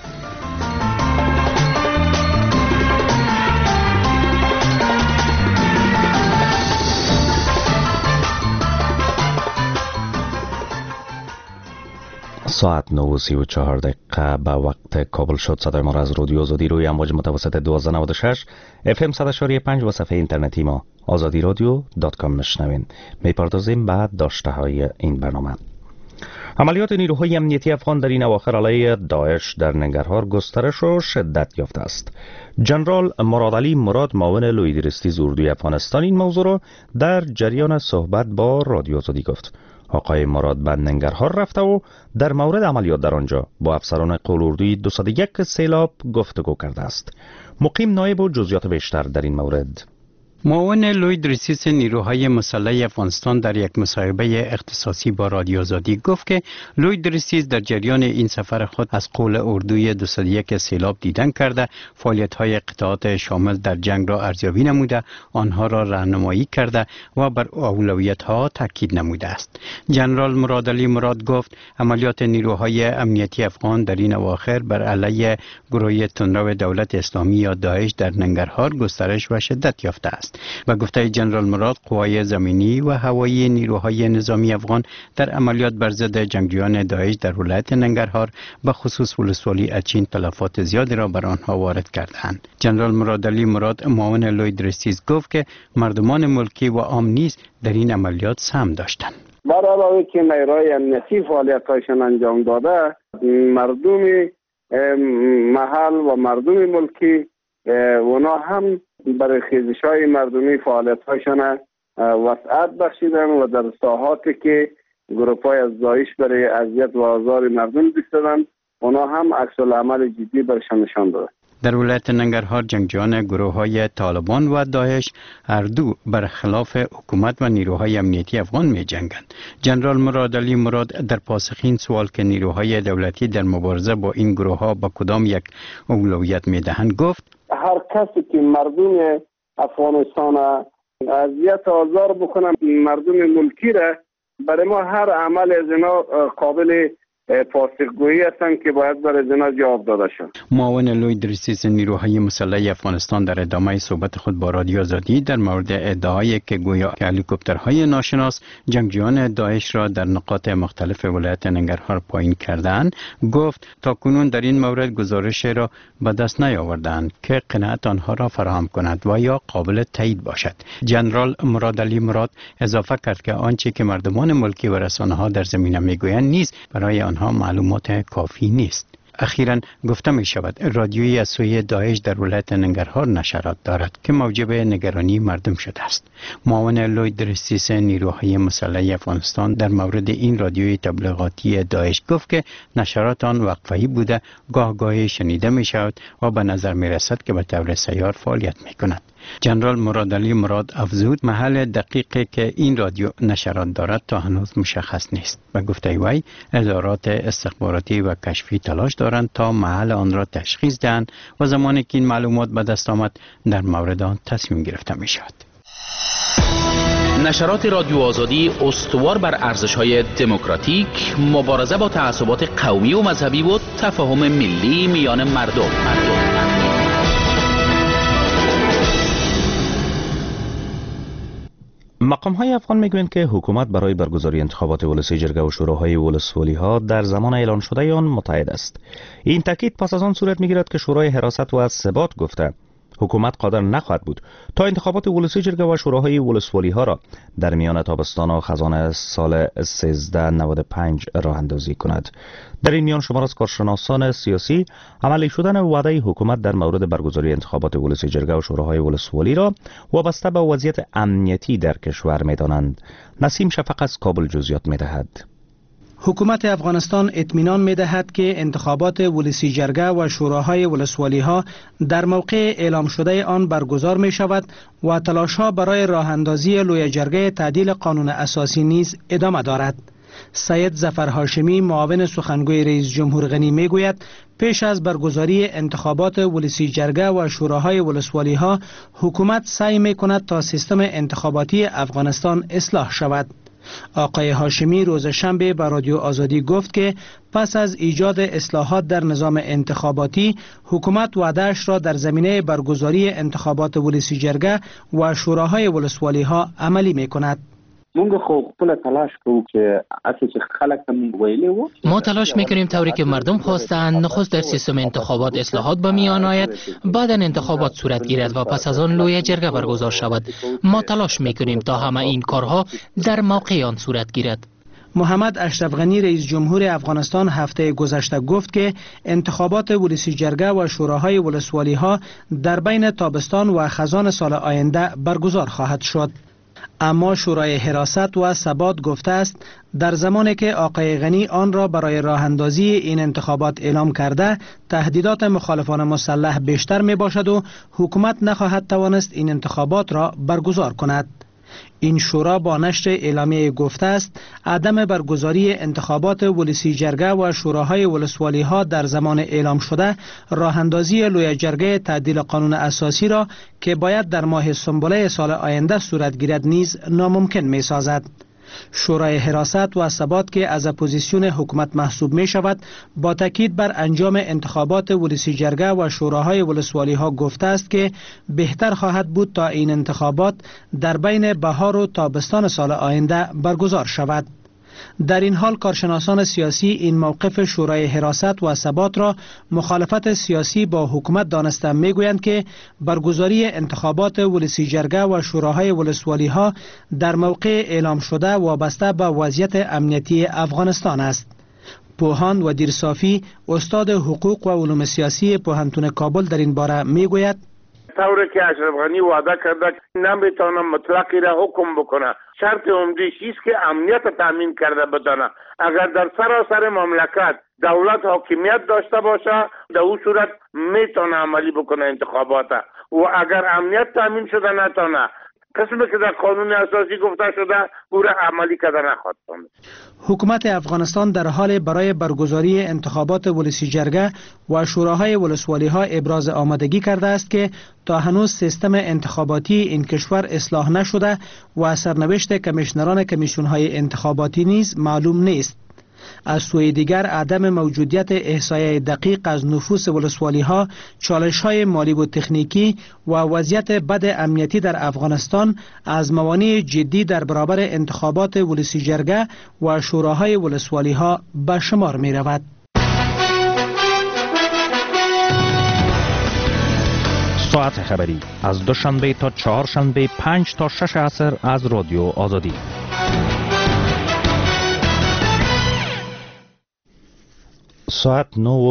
ساعت 9:34 به وقت کابل شد. صدای ما را از رادیو آزادی روی امواج متوسط 1296 FM 100.5 و صفحه اینترنتی ما azadirodio.com میشنوین. میپردازیم به داشته های این برنامه. عملیات نیروهای امنیتی افغان در این اواخر علیه داعش در ننگرهار گسترش و شدت یافته است. جنرال مرادعلی مراد معاون لوی درستی اردوی افغانستان این موضوع را در جریان صحبت با رادیو آزادی گفت. آقای مراد به ننگرهار رفته و در مورد عملیات در آنجا با افسران قولوردوی 201 سیلاب گفتگو کرده است. مقیم نایب و جزئیات بیشتر در این مورد. معاون لوید رئیس نیروهای مسلح افغانستان در یک مصاحبه اختصاصی با رادیو آزادی گفت که لوید رئیس در جریان این سفر خود از قول اردوی 201 سیلاب دیدن کرده، فعالیت‌های قطعات شامل در جنگ را ارزیابی نموده، آنها را راهنمایی کرده و بر اولویت‌ها تاکید نموده است. ژنرال مرادعلی مراد گفت عملیات نیروهای امنیتی افغان در این اواخر بر علیه گروه تندرو دولت اسلامی یا داعش در ننگرهار گسترش و شدت یافته است. و گفته ژنرال مراد قوای زمینی و هوایی نیروهای نظامی افغان در عملیات بر ضد جنگجویان داعش در ولایت ننگرهار به خصوص ولسوالی اچین تلفات زیادی را بر آنها وارد کردند. ژنرال مرادعلی مراد معاون لوید رئیس گفت که مردمان ملکی و عام نیز در این عملیات سهم داشتند. بر علاوه که نیروهای امنیتی فعالیت‌هایشان انجام داده، مردم محل و مردم ملکی اونا هم برای خیزش‌های مردمی فعالیت‌هایشان وسعت بخشیدن و در ساحاتی که گروه‌های از داعش برای اذیت و آزار مردم بیستدن، اونا هم عکس العمل جدی برشان نشان دادن. در ولایت ننگرهار جنگجویان گروه‌های طالبان و داعش هر دو بر خلاف حکومت و نیروهای امنیتی افغان می‌جنگند. ژنرال مرادعلی مراد در پاسخ این سوال که نیروهای دولتی در مبارزه با این گروه‌ها با کدام یک اولویت می‌دهند گفت: هر کسی که مردم افغانستان اذیت آزار بکنه، مردم ملکی را، برای ما هر عمل از اینا قابل پاسخگویی هستند که باید برای اینا جواب داده شد. معاون لوید رئیس نیروهای مسلح افغانستان در ادامه صحبت خود با رادیو آزادی در مورد ادعایی که گویا هلیکوپترهای ناشناس جنگجویان داعش را در نقاط مختلف ولایت ننگرهار پایین کردند گفت تاکنون در این مورد گزارش را به دست نیاوردند که قناعت آنها را فراهم کند و یا قابل تایید باشد. ژنرال مرادعلی مراد اضافه کرد که آنچه که مردمان ملکی و رسانه‌ها در زمینه میگویند نیز برای آنها معلومات کافی نیست. اخیراً گفته می شود رادیویی از سوی داعش در ولایت ننگرهار نشرات دارد که موجب نگرانی مردم شده است. معاون لوید رئیس نیروهای مسلح افغانستان در مورد این رادیوی تبلیغاتی داعش گفت که نشرات آن وقفه‌ای بوده، گاه گاهی شنیده می شود و به نظر می رسد که به طور سیار فعالیت می کند. ژنرال مرادعلی مراد افزود محل دقیقی که این رادیو نشرات دارد تا هنوز مشخص نیست و گفته وی ادارات استخباراتی و کشفی تلاش دارند تا محل آن را تشخیص دهند و زمانی که این معلومات به دست آمد در مورد آن تصمیم گرفته می شود. نشرات رادیو آزادی استوار بر ارزش‌های دموکراتیک، مبارزه با تعصبات قومی و مذهبی و تفاهم ملی میان مردم. مقام‌های افغان میگویند که حکومت برای برگزاری انتخابات ولسی جرگه و شوراهای ولسوالی‌ها در زمان اعلان شده آن متعهد است. این تاکید پس از آن صورت می‌گیرد که شورای حراست و ثبات گفته حکومت قادر نخواهد بود تا انتخابات ولسی جرگه و شوراهای ولسوالی‌ها را در میان تابستان و خزان سال 1395 راه اندازی کند. در این میان شمار از کارشناسان سیاسی عملی شدن وعده حکومت در مورد برگزاری انتخابات ولسی جرگه و شوراهای ولسوالی را وابسته به وضعیت امنیتی در کشور می‌دانند. نسیم شفق از کابل جزئیات می‌دهد. حکومت افغانستان اطمینان می‌دهد که انتخابات ولسی جرگه و شوراهای ولسوالی‌ها در موقع اعلام شده آن برگزار می‌شود و تلاش‌ها برای راه اندازی لوی جرگه تعدیل قانون اساسی نیز ادامه دارد. سید ظفر هاشمی معاون سخنگوی رئیس جمهور غنی میگوید پیش از برگزاری انتخابات ولسی جرگه و شوراهای ولسوالی‌ها حکومت سعی می‌کند تا سیستم انتخاباتی افغانستان اصلاح شود. آقای هاشمی روز شنبه به رادیو آزادی گفت که پس از ایجاد اصلاحات در نظام انتخاباتی حکومت وعده‌اش را در زمینه برگزاری انتخابات ولسی جرگه و شوراهای ولسوالی‌ها عملی می‌کند. ما تلاش میکنیم طوری که مردم خواستند نخست در سیستم انتخابات اصلاحات به میان آید، بعد انتخابات صورت گیرد و پس از آن لوی جرگه برگزار شود. ما تلاش میکنیم تا همه این کارها در موقع آن صورت گیرد. محمد اشرف غنی رئیس جمهور افغانستان هفته گذشته گفت که انتخابات ولسی جرگه و شوراهای ولسوالی‌ها در بین تابستان و خزان سال آینده برگزار خواهد شد. اما شورای حراست و ثبات گفته است در زمانی که آقای غنی آن را برای راه اندازی این انتخابات اعلام کرده، تهدیدات مخالفان مسلح بیشتر می باشد و حکومت نخواهد توانست این انتخابات را برگزار کند. این شورا با نشر اعلامیه گفته است عدم برگزاری انتخابات ولسی جرگه و شوراهای ولسوالی ها در زمان اعلام شده راه اندازی لوی جرگه تعدیل قانون اساسی را که باید در ماه سنبله سال آینده صورت گیرد نیز ناممکن می سازد. شورای حراست و ثبات که از اپوزیسیون حکومت محسوب می شود با تاکید بر انجام انتخابات ولسی جرگه و شوراهای ولسوالی ها گفته است که بهتر خواهد بود تا این انتخابات در بین بهار و تابستان سال آینده برگزار شود. در این حال کارشناسان سیاسی این موقف شورای حراست و ثبات را مخالفت سیاسی با حکومت دانسته میگویند که برگزاری انتخابات ولسی جرگه و شوراهای ولسوالی ها در موقع اعلام شده وابسته به وضعیت امنیتی افغانستان است. پوهان و دیرصافی استاد حقوق و علوم سیاسی پوهنتون کابل در این باره میگوید طوری که اشرف غنی وعده کرده نمیتونه مطلقی را حکم بکنه. شرط عمده چیست که امنیت تامین کرده بدانه. اگر در سراسر مملکت دولت حاکمیت داشته باشه در اون صورت میتونه عملی بکنه انتخابات و اگر امنیت تامین شده نتونه قسمی که در قانون اساسی گفته شده او را عملی کرده نخواهد کنه. حکومت افغانستان در حال برای برگزاری انتخابات ولسی جرگه و شوراهای ولسوالی ها ابراز آمادگی کرده است که تا هنوز سیستم انتخاباتی این کشور اصلاح نشده و سرنوشت کمیشنران کمیسیون های انتخاباتی نیز معلوم نیست. از سوی دیگر عدم موجودیت احصایه دقیق از نفوس ولسوالی ها، چالش های مالی و تکنیکی و وضعیت بد امنیتی در افغانستان از موانع جدی در برابر انتخابات ولسی جرگه و شوراهای ولسوالی ها به شمار می رود. ساعت خبری از دوشنبه تا چهارشنبه 5 تا 6 عصر از رادیو آزادی. ساعت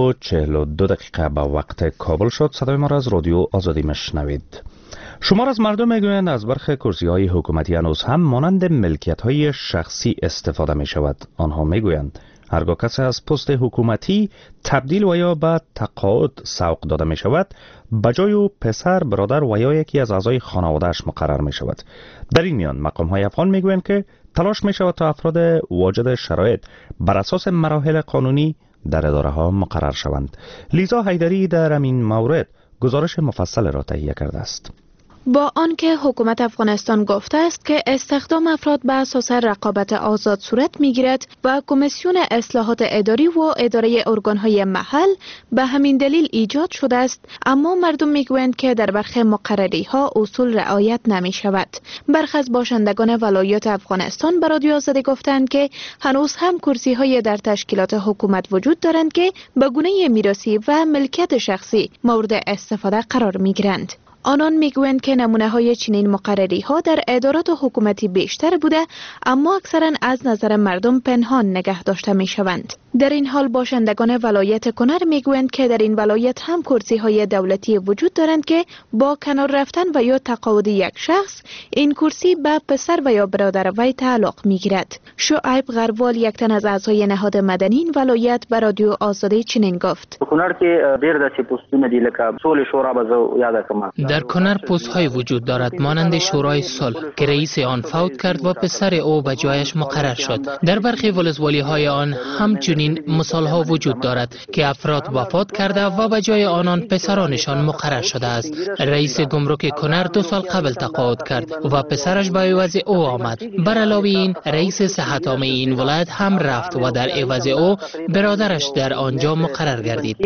9:42 به وقت کابل شد. صدای ما را از رادیو آزادی مشنوید. شمار از مردم میگویند از برخی کرسی‌های حکومتی هنوز هم مانند ملکیت‌های شخصی استفاده می شود. آنها میگویند هرگاه کسی از پست حکومتی تبدیل و یا به تقاعد سوق داده می شود، بجای او پسر، برادر و یا یکی از اعضای خانواده‌اش مقرر می شود. در این میان مقام‌های افغان میگویند که تلاش می شود تا افراد واجد شرایط بر اساس مراحل قانونی در اداره ها مقرر شوند. لیزا حیدری در این مورد گزارش مفصل را تهیه کرده است. با آنکه حکومت افغانستان گفته است که استخدام افراد به اساس رقابت آزاد صورت میگیرد و کمیسیون اصلاحات اداری و اداره ارگانهای محل به همین دلیل ایجاد شده است، اما مردم میگویند که در برخی مقرری ها اصول رعایت نمی شود. برخی از باشندگان ولایات افغانستان به رادیو آزادی گفتند که هنوز هم کرسی های در تشکیلات حکومت وجود دارند که به گونه میراثی و ملکیت شخصی مورد استفاده قرار میگیرند. آنان میگویند که نمونه های چنین مقرری ها در ادارات حکومتی بیشتر بوده، اما اکثرا از نظر مردم پنهان نگه داشته می شوند. در این حال باشندگان ولایت کنر میگویند که در این ولایت هم کرسی های دولتی وجود دارند که با کنار رفتن و یا تقاعد یک شخص این کرسی به پسر و یا برادر وی تعلق میگیرد. شعیب غروال، یک تن از اعضای نهاد مدنی این ولایت به رادیو آزادی چنین گفت: کنر کې ډیر داسې پوسټونه دي لکه صلح شورا به یاد کړم. در کنر پست های وجود دارد مانند شورای صلح که رئیس آن فوت کرد و پسر او به جایش مقرر شد. در برخی ولسوالی های آن همچنین مثال ها وجود دارد که افراد وفات کرده و به جای آنان پسرانشان مقرر شده است. رئیس گمرک کنر 2 سال قبل تقاعد کرد و پسرش به عوض او آمد. بر علاوه این رئیس صحت عامه این ولایت هم رفت و در عوض او برادرش در آنجا مقرر گردید.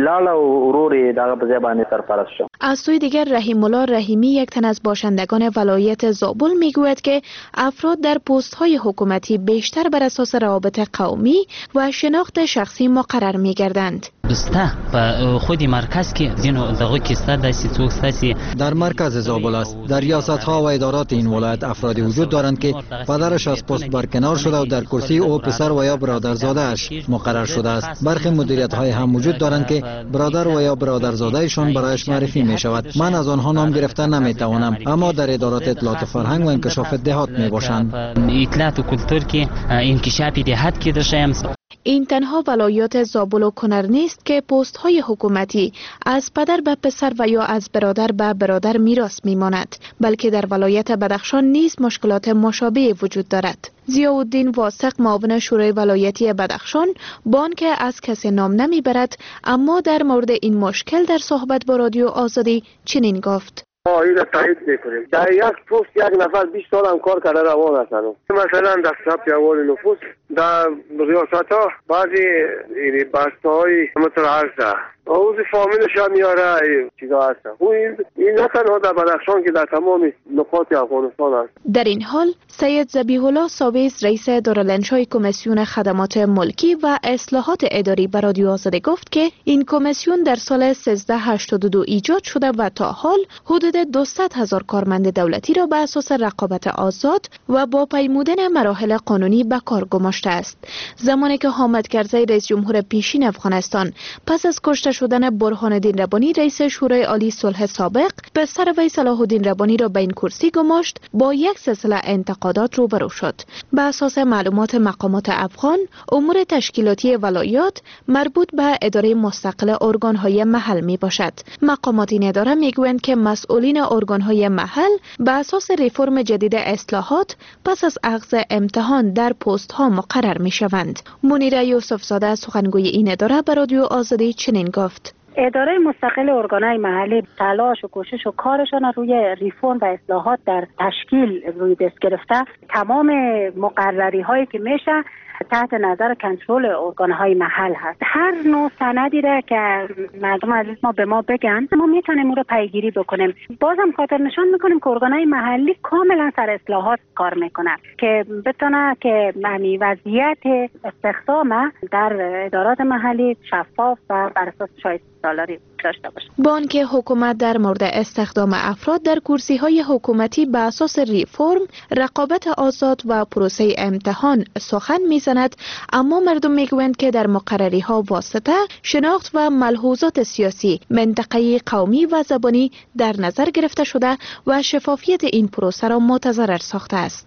از سوی دیگر رحیم الله رحیمی، یک تن از باشندگان ولایت زابل میگوید که افراد در پست های حکومتی بیشتر بر اساس روابط قومی و شناخت شخصی مقرر میگردند. سته په خودی مرکز کې زینو دغه کیسه د سیتوکساسی در مرکز زابل است. در ریاست‌ها و ادارات این ولایت افرادی وجود دارند که پدرش از پست برکنار شده و در کرسی او پسر و یا برادرزاده‌اش مقرر شده است. برخی مدیریت‌های هم وجود دارند که برادر و یا برادرزاده‌شان برایش معرفی می‌شود. من از آنها نام گرفتن نمی‌توانم، اما در ادارات اطلاعات فرهنگ و انکشاف دهات می‌باشند. اطلاعات و کلتور کې انکشاف دهات کې داشتم. این تنها ولایات زابل و کنر نیست که پست های حکومتی از پدر به پسر و یا از برادر به برادر میراث میماند، بلکه در ولایت بدخشان نیز مشکلات مشابه وجود دارد. ضیاءالدین واثق معاون شورای ولایتی بدخشان بان که از کسی نام نمیبرد، اما در مورد این مشکل در صحبت با رادیو آزادی چنین گفت: این را تایید میکنیم. در یک پست یک نفر 20 سال هم کار کرده روان است. مثلا در ثبت احوال نفوس در ریاست ها بعضی بسته های مثل عرضه اوز فامیلش هم میاره چیزا هست. این نه تنها در بدخشان که در تمام نقاط افغانستان است. در این حال سید ذبیح الله ساویز رئیس دارالانشای کمیسیون خدمات ملکی و اصلاحات اداری به رادیو آزادی گفت که این کمیسیون در سال 1382 ایجاد شده و تا حال حدود 200,000 کارمند دولتی را به اساس رقابت آزاد و با پیمودن مراحل قانونی به کار گماشته است. زمانی که حامد کرزی رئیس جمهور پیشین افغانستان پس از کشته شدن برهان الدین ربانی رئیس شورای عالی صلح سابق پسر وی صلاح الدین ربانی را به این کرسی گماشت، با یک سلسله انتقادات روبرو شد. به اساس معلومات مقامات افغان، امور تشکیلاتی ولایات مربوط به اداره مستقل ارگان‌های محل می باشد. مقامات این اداره میگویند که مسئولین ارگان‌های محل به اساس ریفرم جدید اصلاحات پس از اخذ امتحان در پست‌ها مقرر می‌شوند. منیره یوسف زاده سخنگوی این اداره به رادیو آزادی چنین گفت: اداره مستقل ارگان‌های محلی تلاش و کوشش و کارشان روی ریفرم و اصلاحات در تشکیل روی دست گرفته. تمام مقرری هایی که میشه تحت نظر کنترل ارگان‌های محل هست. هر نوع سندی را که مردم عزیز ما به ما بگن ما میتونیم اون رو پیگیری بکنیم. بازم خاطر نشان میکنیم که ارگان‌های محلی کاملا سر اصلاحات کار میکنن که بتونه که معنی وضعیت استخدام در ادارات محلی شفاف و بر اساس شایسته سالاری داشته باشه. بانک حکومت در مورد استخدام افراد در کرسی‌های حکومتی به اساس ریفرم، رقابت آزاد و پروسه امتحان سخن میزند، اما مردم میگویند که در مقرری‌ها واسطه، شناخت و ملحوظات سیاسی، منطقه‌ای، قومی و زبانی در نظر گرفته شده و شفافیت این پروسه را متضرر ساخته است.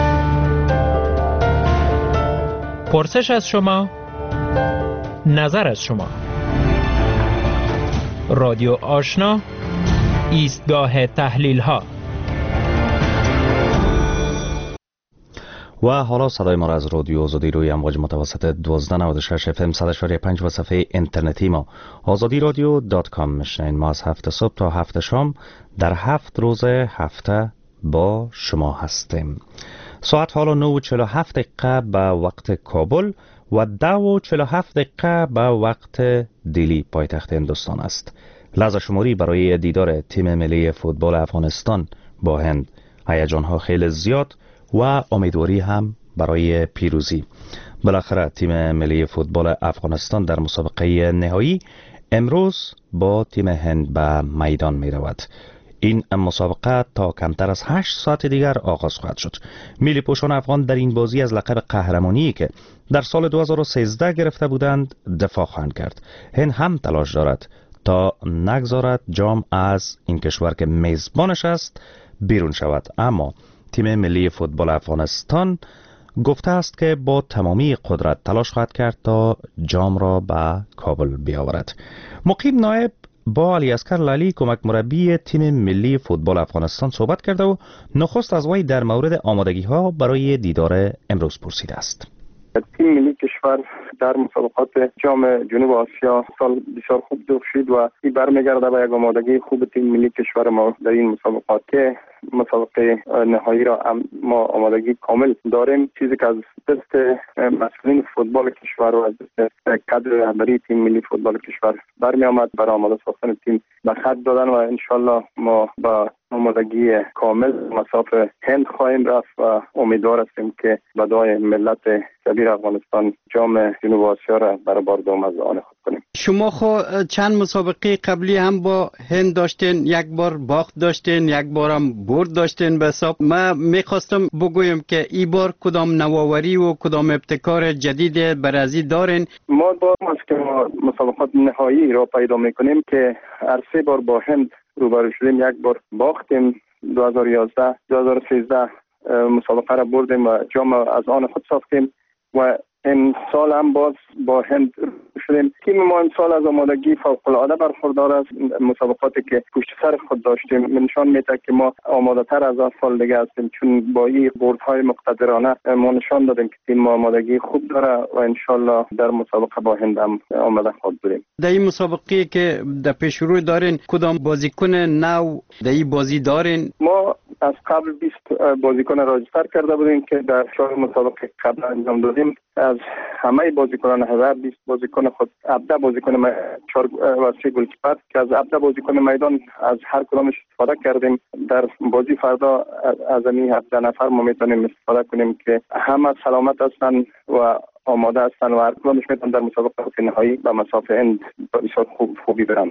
پرسش از شما، نظر از شما. رادیو آشنا، ایستگاه تحلیل ها. و حالا صدای ما را از رادیو آزادی روی امواج متوسط 1296 FM 100.5 و صفحه اینترنتی ما azadiradyo.com میشنین. ما از 7 صبح تا 7 شام در 7 روز هفته با شما هستیم. ساعت حالا 9:47 دقیقه به وقت کابل و 10:47 دقیقه به وقت دلی پایتخت هندوستان است. لحظه شماری برای دیدار تیم ملی فوتبال افغانستان با هند. هیجان‌ها خیلی زیاد و امیدواری هم برای پیروزی. بالاخره تیم ملی فوتبال افغانستان در مسابقه نهایی امروز با تیم هند به میدان می رود. این مسابقه تا کمتر از 8 ساعت دیگر آغاز خواهد شد. ملی پوشان افغان در این بازی از لقب قهرمانی که در سال 2013 گرفته بودند دفاع خواهند کرد. هند هم تلاش دارد تا نگذارد جام از این کشور که میزبانش است بیرون شود، اما تیم ملی فوتبال افغانستان گفته است که با تمامی قدرت تلاش خواهد کرد تا جام را به کابل بیاورد. مقیم نایب با علی اصغر لالی کمک مربی تیم ملی فوتبال افغانستان صحبت کرده و نخست از وی در مورد آمادگی ها برای دیدار امروز پرسیده است. تیم ملی کشور در مسابقات جام جنوب آسیا سال بسیار خوب درخشید و این برمیگرده به یک آمادگی خوب تیم ملی کشور ما در این مسابقات که مسابقه نهایی را ما آمادگی کامل داریم. چیزی که از دست مسئولین فوتبال کشور و از دست کادر رهبری تیم ملی فوتبال کشور برمی آمد برای آماده ساختن تیم به خط دادن و انشالله ما با آمادگی کامل مساف هند خواهیم رفت و امیدوار هستیم که بدای ملت کبیر افغانستان جام جنوب آسیا را برابر دوم از آن خود کنیم. شما خو چند مسابقه قبلی هم با هند داشتین، یک بار باخت داشتین، یک بار هم برد داشتین به حساب. من میخواستم بگویم که این بار کدام نوآوری و کدام ابتکار جدید برازی دارین؟ ما که ما مسابقات نهایی را پیدا میکنیم که هر 3 بار با هند روبرو شدیم. یک بار باختیم 2011 2013 مسابقه را بردیم و جام از آن خود ساختیم و این سال هم باز با هند شدیم. تیم ما این سال از آمادگی فوق العاده برخوردار است. مسابقاتی که پشت سر خود داشتیم نشان میده که ما آماده تر از سال دیگه هستیم، چون با این بردهای مقتدرانه ما نشان دادیم که تیم ما آمادگی خوب داره و انشالله در مسابقه با هند هم آماده خود بودیم. در این مسابقه که در پیش رو دارین کدام بازیکن نو در این بازی دارین؟ ما از قبل 20 بازیکن راجستر کرده بودیم که در 4 مسابقه قبل انجام دادیم. از همه بازیکنان هر 20 بازیکن خود 17 بازیکن 4 و 3 گلکیپر که از 17 بازیکن میدان از هر کدامش استفاده کردیم. در بازی فردا از این 17 نفر ما میتونیم استفاده کنیم که همه سلامت هستن و آماده هستن و هر کدامش میتونن در مسابقه نهایی به مسافه هند بسیار خوبی برن.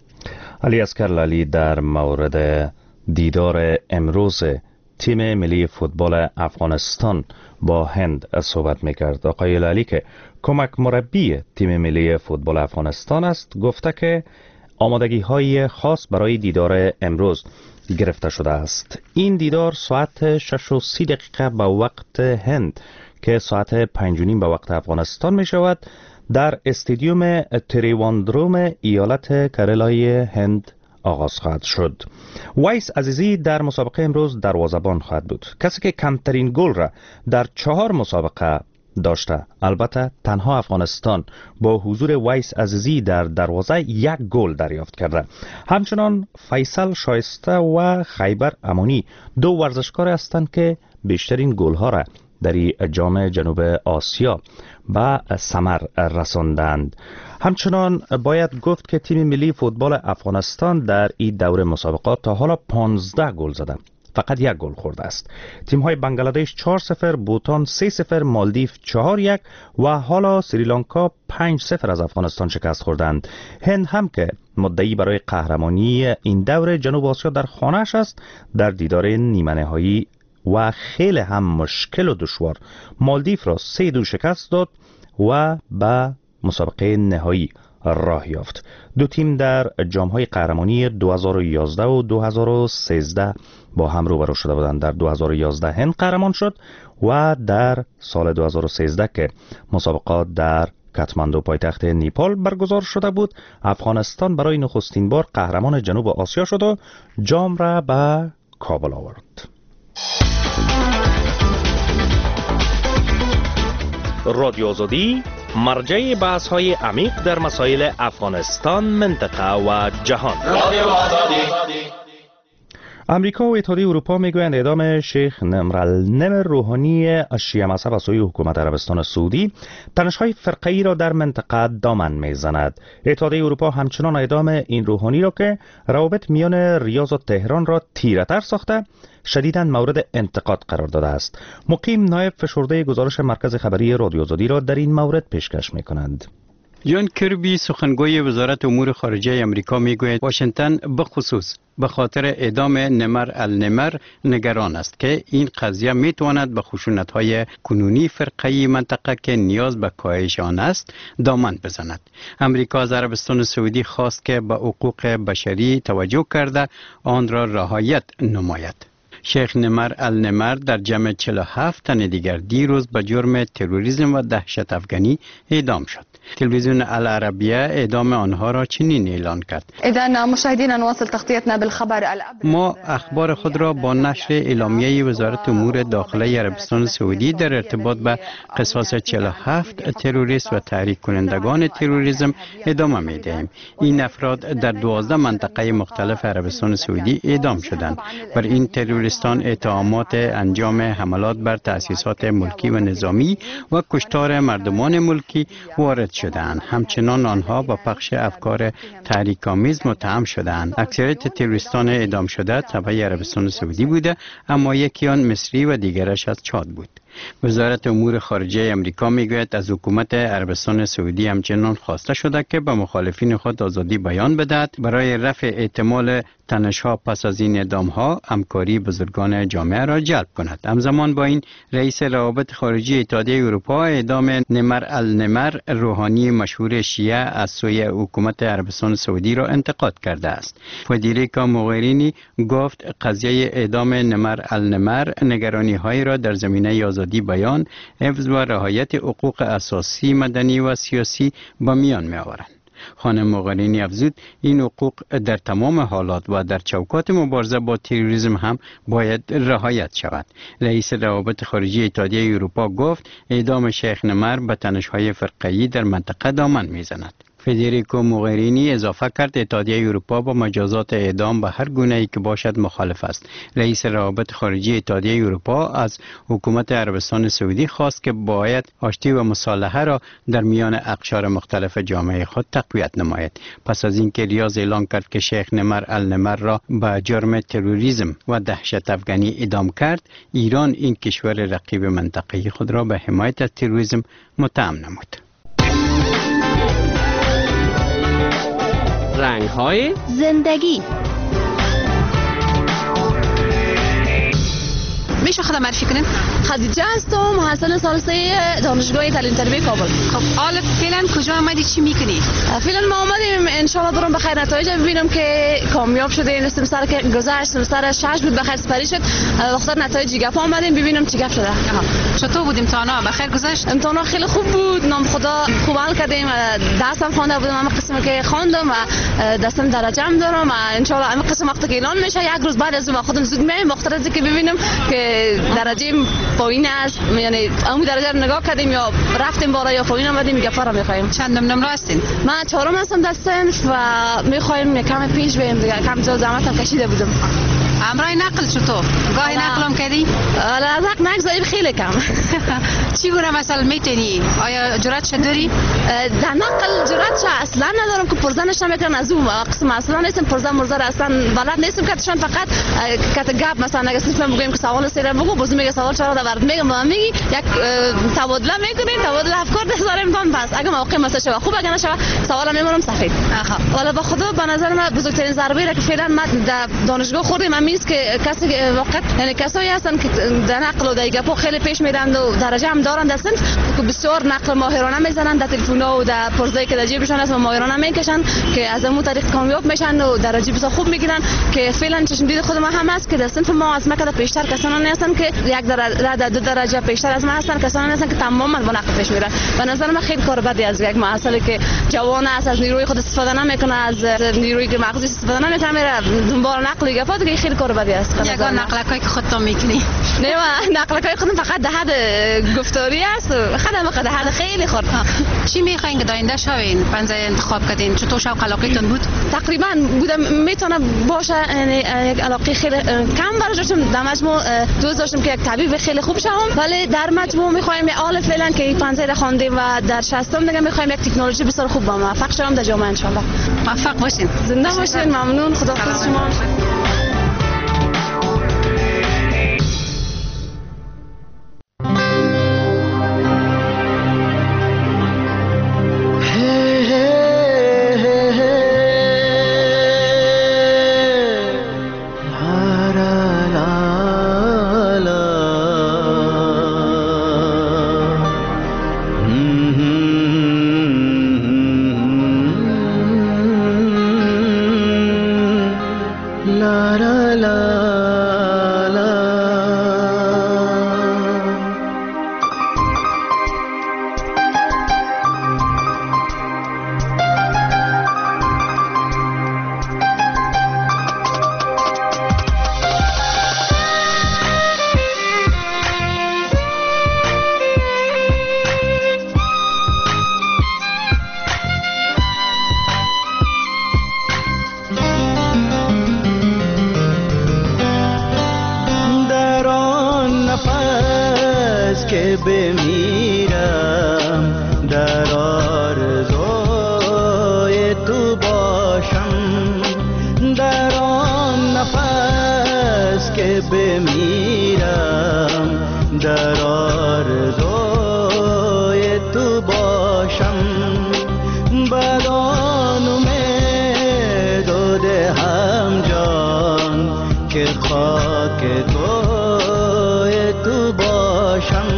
علی اصغر لالی در مورد دیدار امروز تیم ملی فوتبال افغانستان با هند صحبت میکرد. آقای لالی که کمک مربی تیم ملی فوتبال افغانستان است گفته که آمادگی های خاص برای دیدار امروز گرفته شده است. این دیدار ساعت 6:30 به وقت هند که ساعت 5:30 به وقت افغانستان می شود در استادیوم تریواندروم ایالت کارلای هند آغاز خواهد شد. ویس عزیزی در مسابقه امروز دروازه‌بان خواهد بود، کسی که کمترین گل را در 4 مسابقه داشته. البته تنها افغانستان با حضور ویس عزیزی در دروازه 1 گل دریافت کرده. همچنان فیصل شایسته و خیبر امانی 2 ورزشکار هستند که بیشترین گل‌ها را در جام جنوب آسیا به ثمر رساندند. همچنان باید گفت که تیم ملی فوتبال افغانستان در این دور مسابقات تا حالا 15 گل زده، فقط 1 گل خورده است. تیم‌های بنگلادش 4-0، بوتان 3-0، مالدیو 4-1 و حالا سریلانکا 5-0 از افغانستان شکست خوردند. هند هم که مدعی برای قهرمانی این دور جنوب آسیا در خانه‌اش است، در دیدار نیمه نهایی و خیلی هم مشکل و دشوار مالدیو را 3-2 شکست داد و به مسابقه نهایی راه یافت. 2 تیم در جام‌های قهرمانی 2011 و 2013 با هم روبرو شده بودند. در 2011 هند قهرمان شد و در سال 2013 که مسابقات در کاتماندو پایتخت نیپال برگزار شده بود، افغانستان برای نخستین بار قهرمان جنوب آسیا شد و جام را به کابل آورد. رادیو آزادی مرجع بحث های عمیق در مسائل افغانستان، منطقه و جهان. امریکا و اتحادیه اروپا میگویند اعدام شیخ نمر روحانی شیعه مذهب از سوی حکومت عربستان سعودی تنش‌های فرقه‌ای را در منطقه دامن میزند. اتحادیه اروپا همچنان اعدام این روحانی را که روابط میان ریاض و تهران را تیره‌تر ساخته شدیداً مورد انتقاد قرار داده است. مقیم نایب فشرده گزارش مرکز خبری رادیو آزادی را در این مورد پیشکش می‌کنند. جان کربی سخنگوی وزارت امور خارجه امریکا میگوید واشنگتن به خصوص به خاطر اعدام نمر النمر نگران است که این قضیه میتواند به خشونت‌های کنونی فرقه‌ای منطقه که نیاز به کاهش آن است دامن بزند. امریکا از عربستان سعودی خواست که به حقوق بشری توجه کرده آن را رعایت نماید. شیخ نمر النمر در جمع 47 تن دیگر دیروز به جرم تروریسم و دهشت افغانی اعدام شد. تلویزیون العربیه اعدام آنها را چنین اعلان کرد: اذا مشاهدینا نواصل تغطیتنا بالخبر ما اخبار خود را با نشر اعلامیه وزارت امور داخله عربستان سعودی در ارتباط به قصاص 47 تروریست و تحریک کنندگان تروریسم ادامه می دهیم. این افراد در 12 منطقه مختلف عربستان سعودی اعدام شدند. بر این تروریست ترورستان اتهامات انجام حملات بر تأسیسات ملکی و نظامی و کشتار مردمان ملکی وارد شدند. همچنان آنها با پخش افکار تحریک‌آمیز متهم شدند. اکثریت ترورستان اعدام شده تبع عربستان سعودی بوده، اما یکی آن مصری و دیگرش از چاد بود. وزارت امور خارجه امریکا میگوید از حکومت عربستان سعودی همچنان خواسته شده که به مخالفین خود آزادی بیان بدهد برای رفع احتمال تنش‌ها پس از این اعدام‌ها همکاری بزرگان جامعه را جلب کند. همزمان با این رئیس روابط خارجی اتحادیه اروپا اعدام نمر النمر روحانی مشهور شیعه از سوی حکومت عربستان سعودی را انتقاد کرده است. فدریکا موغرینی گفت قضیه اعدام نمر النمر نگرانی‌هایی را در زمینه آزادی بیان، حفظ و رعایت حقوق اساسی مدنی و سیاسی به میان می‌آورد. خانم موغرینی افزود این حقوق در تمام حالات و در چوکات مبارزه با تروریسم هم باید رعایت شود. رئیس روابط خارجی اتحادیه اروپا گفت اعدام شیخ نمر به تنش‌های فرقه‌ای در منطقه دامن می‌زند. فدریکو موغرینی اضافه کرد اتحادیه اروپا با مجازات اعدام به هر گونه‌ای که باشد مخالف است. رئیس روابط خارجی اتحادیه اروپا از حکومت عربستان سعودی خواست که باید آشتی و مصالحه را در میان اقشار مختلف جامعه خود تقویت نماید. پس از اینکه ریاض اعلام کرد که شیخ نمر النمر را به جرم تروریسم و دهشت افغانی اعدام کرد، ایران این کشور رقیب منطقه‌ای خود را به حمایت از تروریسم متهم نمود. رنگ‌های زندگی. میشه خودم معرفی کنین؟ خدیجه هستم، محصل سال 3 دانشگاه تعلیم تربیت کابل. خب حالا فعلا کجا آمدی، چی میکنی؟ فعلا ما آمدیم ان شاء الله برام بخیر نتایج ببینم که کامیاب شده. سمستر که گذشت سمستر 6 بود بخیر سپری شد. وقتا نتایج گپ آمدیم ببینم چی گپ شده. چطور بود امتحانا؟ بخیر گذشت؟ امتحانا خیلی خوب بود، نام خدا خوب حل کردیم. درسم خوانده بودم، همه قسمی که خواندم و دستم درجه هم دارم. ان شاء الله همه قسم وقتی که اعلان میشه یک روز بعد از اون خودم زود میایم وقت از که ببینم که درجه پایین است، یعنی اون درجه رو نگاه کردیم یا رفتیم بالا یا پایین آمدیم گپا رو میخوایم. چند نمره هستین؟ من 4م هستم در صنف و میخوایم کم پیش بریم دیگه. کم زحمت هم کشیده بودم. امرای نقل چطور؟ گاهی نقلم کردی؟ لازم نگذاریم خیلی کم. چی گونه مثلا میتونی؟ آیا جرأتش داری؟ در نقل جرأتش اصلا ندارم که پرزنش نمیکنم از اون قسم اصلا نیستم پرزن مرزر اصلا بلد نیستم که شان فقط کات گپ مثلا اگه صرف بگیم که سوال سر بگو باز میگه سوال چرا دارد میگم ما میگی یک تبادله میکنیم تبادله افکار داریم تام بس اگه موقع مثلا شو خوب اگه نشه سوال میمونم سفید. والا با خدا به نظر من بزرگترین ضربه را که فعلا ما در دانشگاه خوردیم میز که کسی واقعا یعنی کسایی هستن که در نقل و در گپو خیلی پیش میرن و درجه هم دارن در صنف که بسیار نقل ماهرانه میزنن در تلفن‌ها و در پرزه‌ای که در جیبشون هست ماهرانه میکشن که از اون طریق کامیاب میشن و درجه بسیار خوب میگیرن که فعلا چشم دید خود ما هم هست که در صنف ما از مکه پیشتر کسانی هستن که یک درجه دو درجه پیشتر از ما هستن کسانی هستن که تماما با نقل پیش میرن. به نظر من خیلی کار بدی از یک معسل که جوان است از نیروی خود استفاده نمیکنه از نیروی که مغزی استفاده نمیکنه میره دنبال نقل گپا دیگه خیلی کار بدی است. یگان نقلکایی که خودت میکنی؟ نه ما نقلکای خودم فقط در حد گفتاری است و خودم در حد خیلی خورد. چی میخواین که داینده شوین؟ پنځه انتخاب کردین چطور شوق علاقتون بود؟ تقریبا بودم میتونه باشه یعنی یک علاقه خیلی کم داشتم در مجموع دوست داشتم که یک طبیب خیلی خوب شوم ولی در مجموع میخوایم حال فعلا که پنځه را خواندیم و در 60م دیگه میخوایم یک تکنولوژی بسیار خوب با موفق شوم در جامعه ان شاء الله. موفق باشین. زنده باشین. ممنون. خداحافظ شما. La آرزوی تو باشم، در آن نفس که بمیرم در آرزوی تو باشم، بدان امید و دهم جان که خاک کوی تو باشم،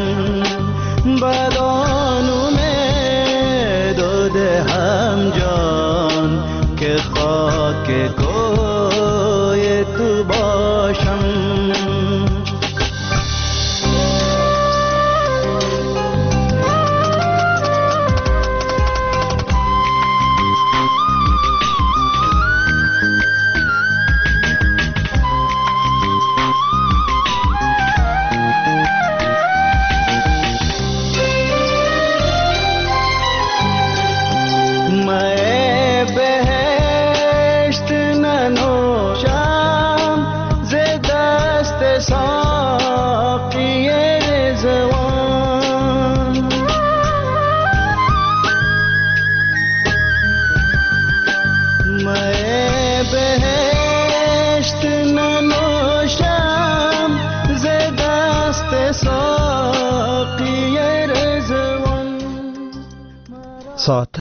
بدان امید و دهم جان که خاک کوی تو باشم. ساعت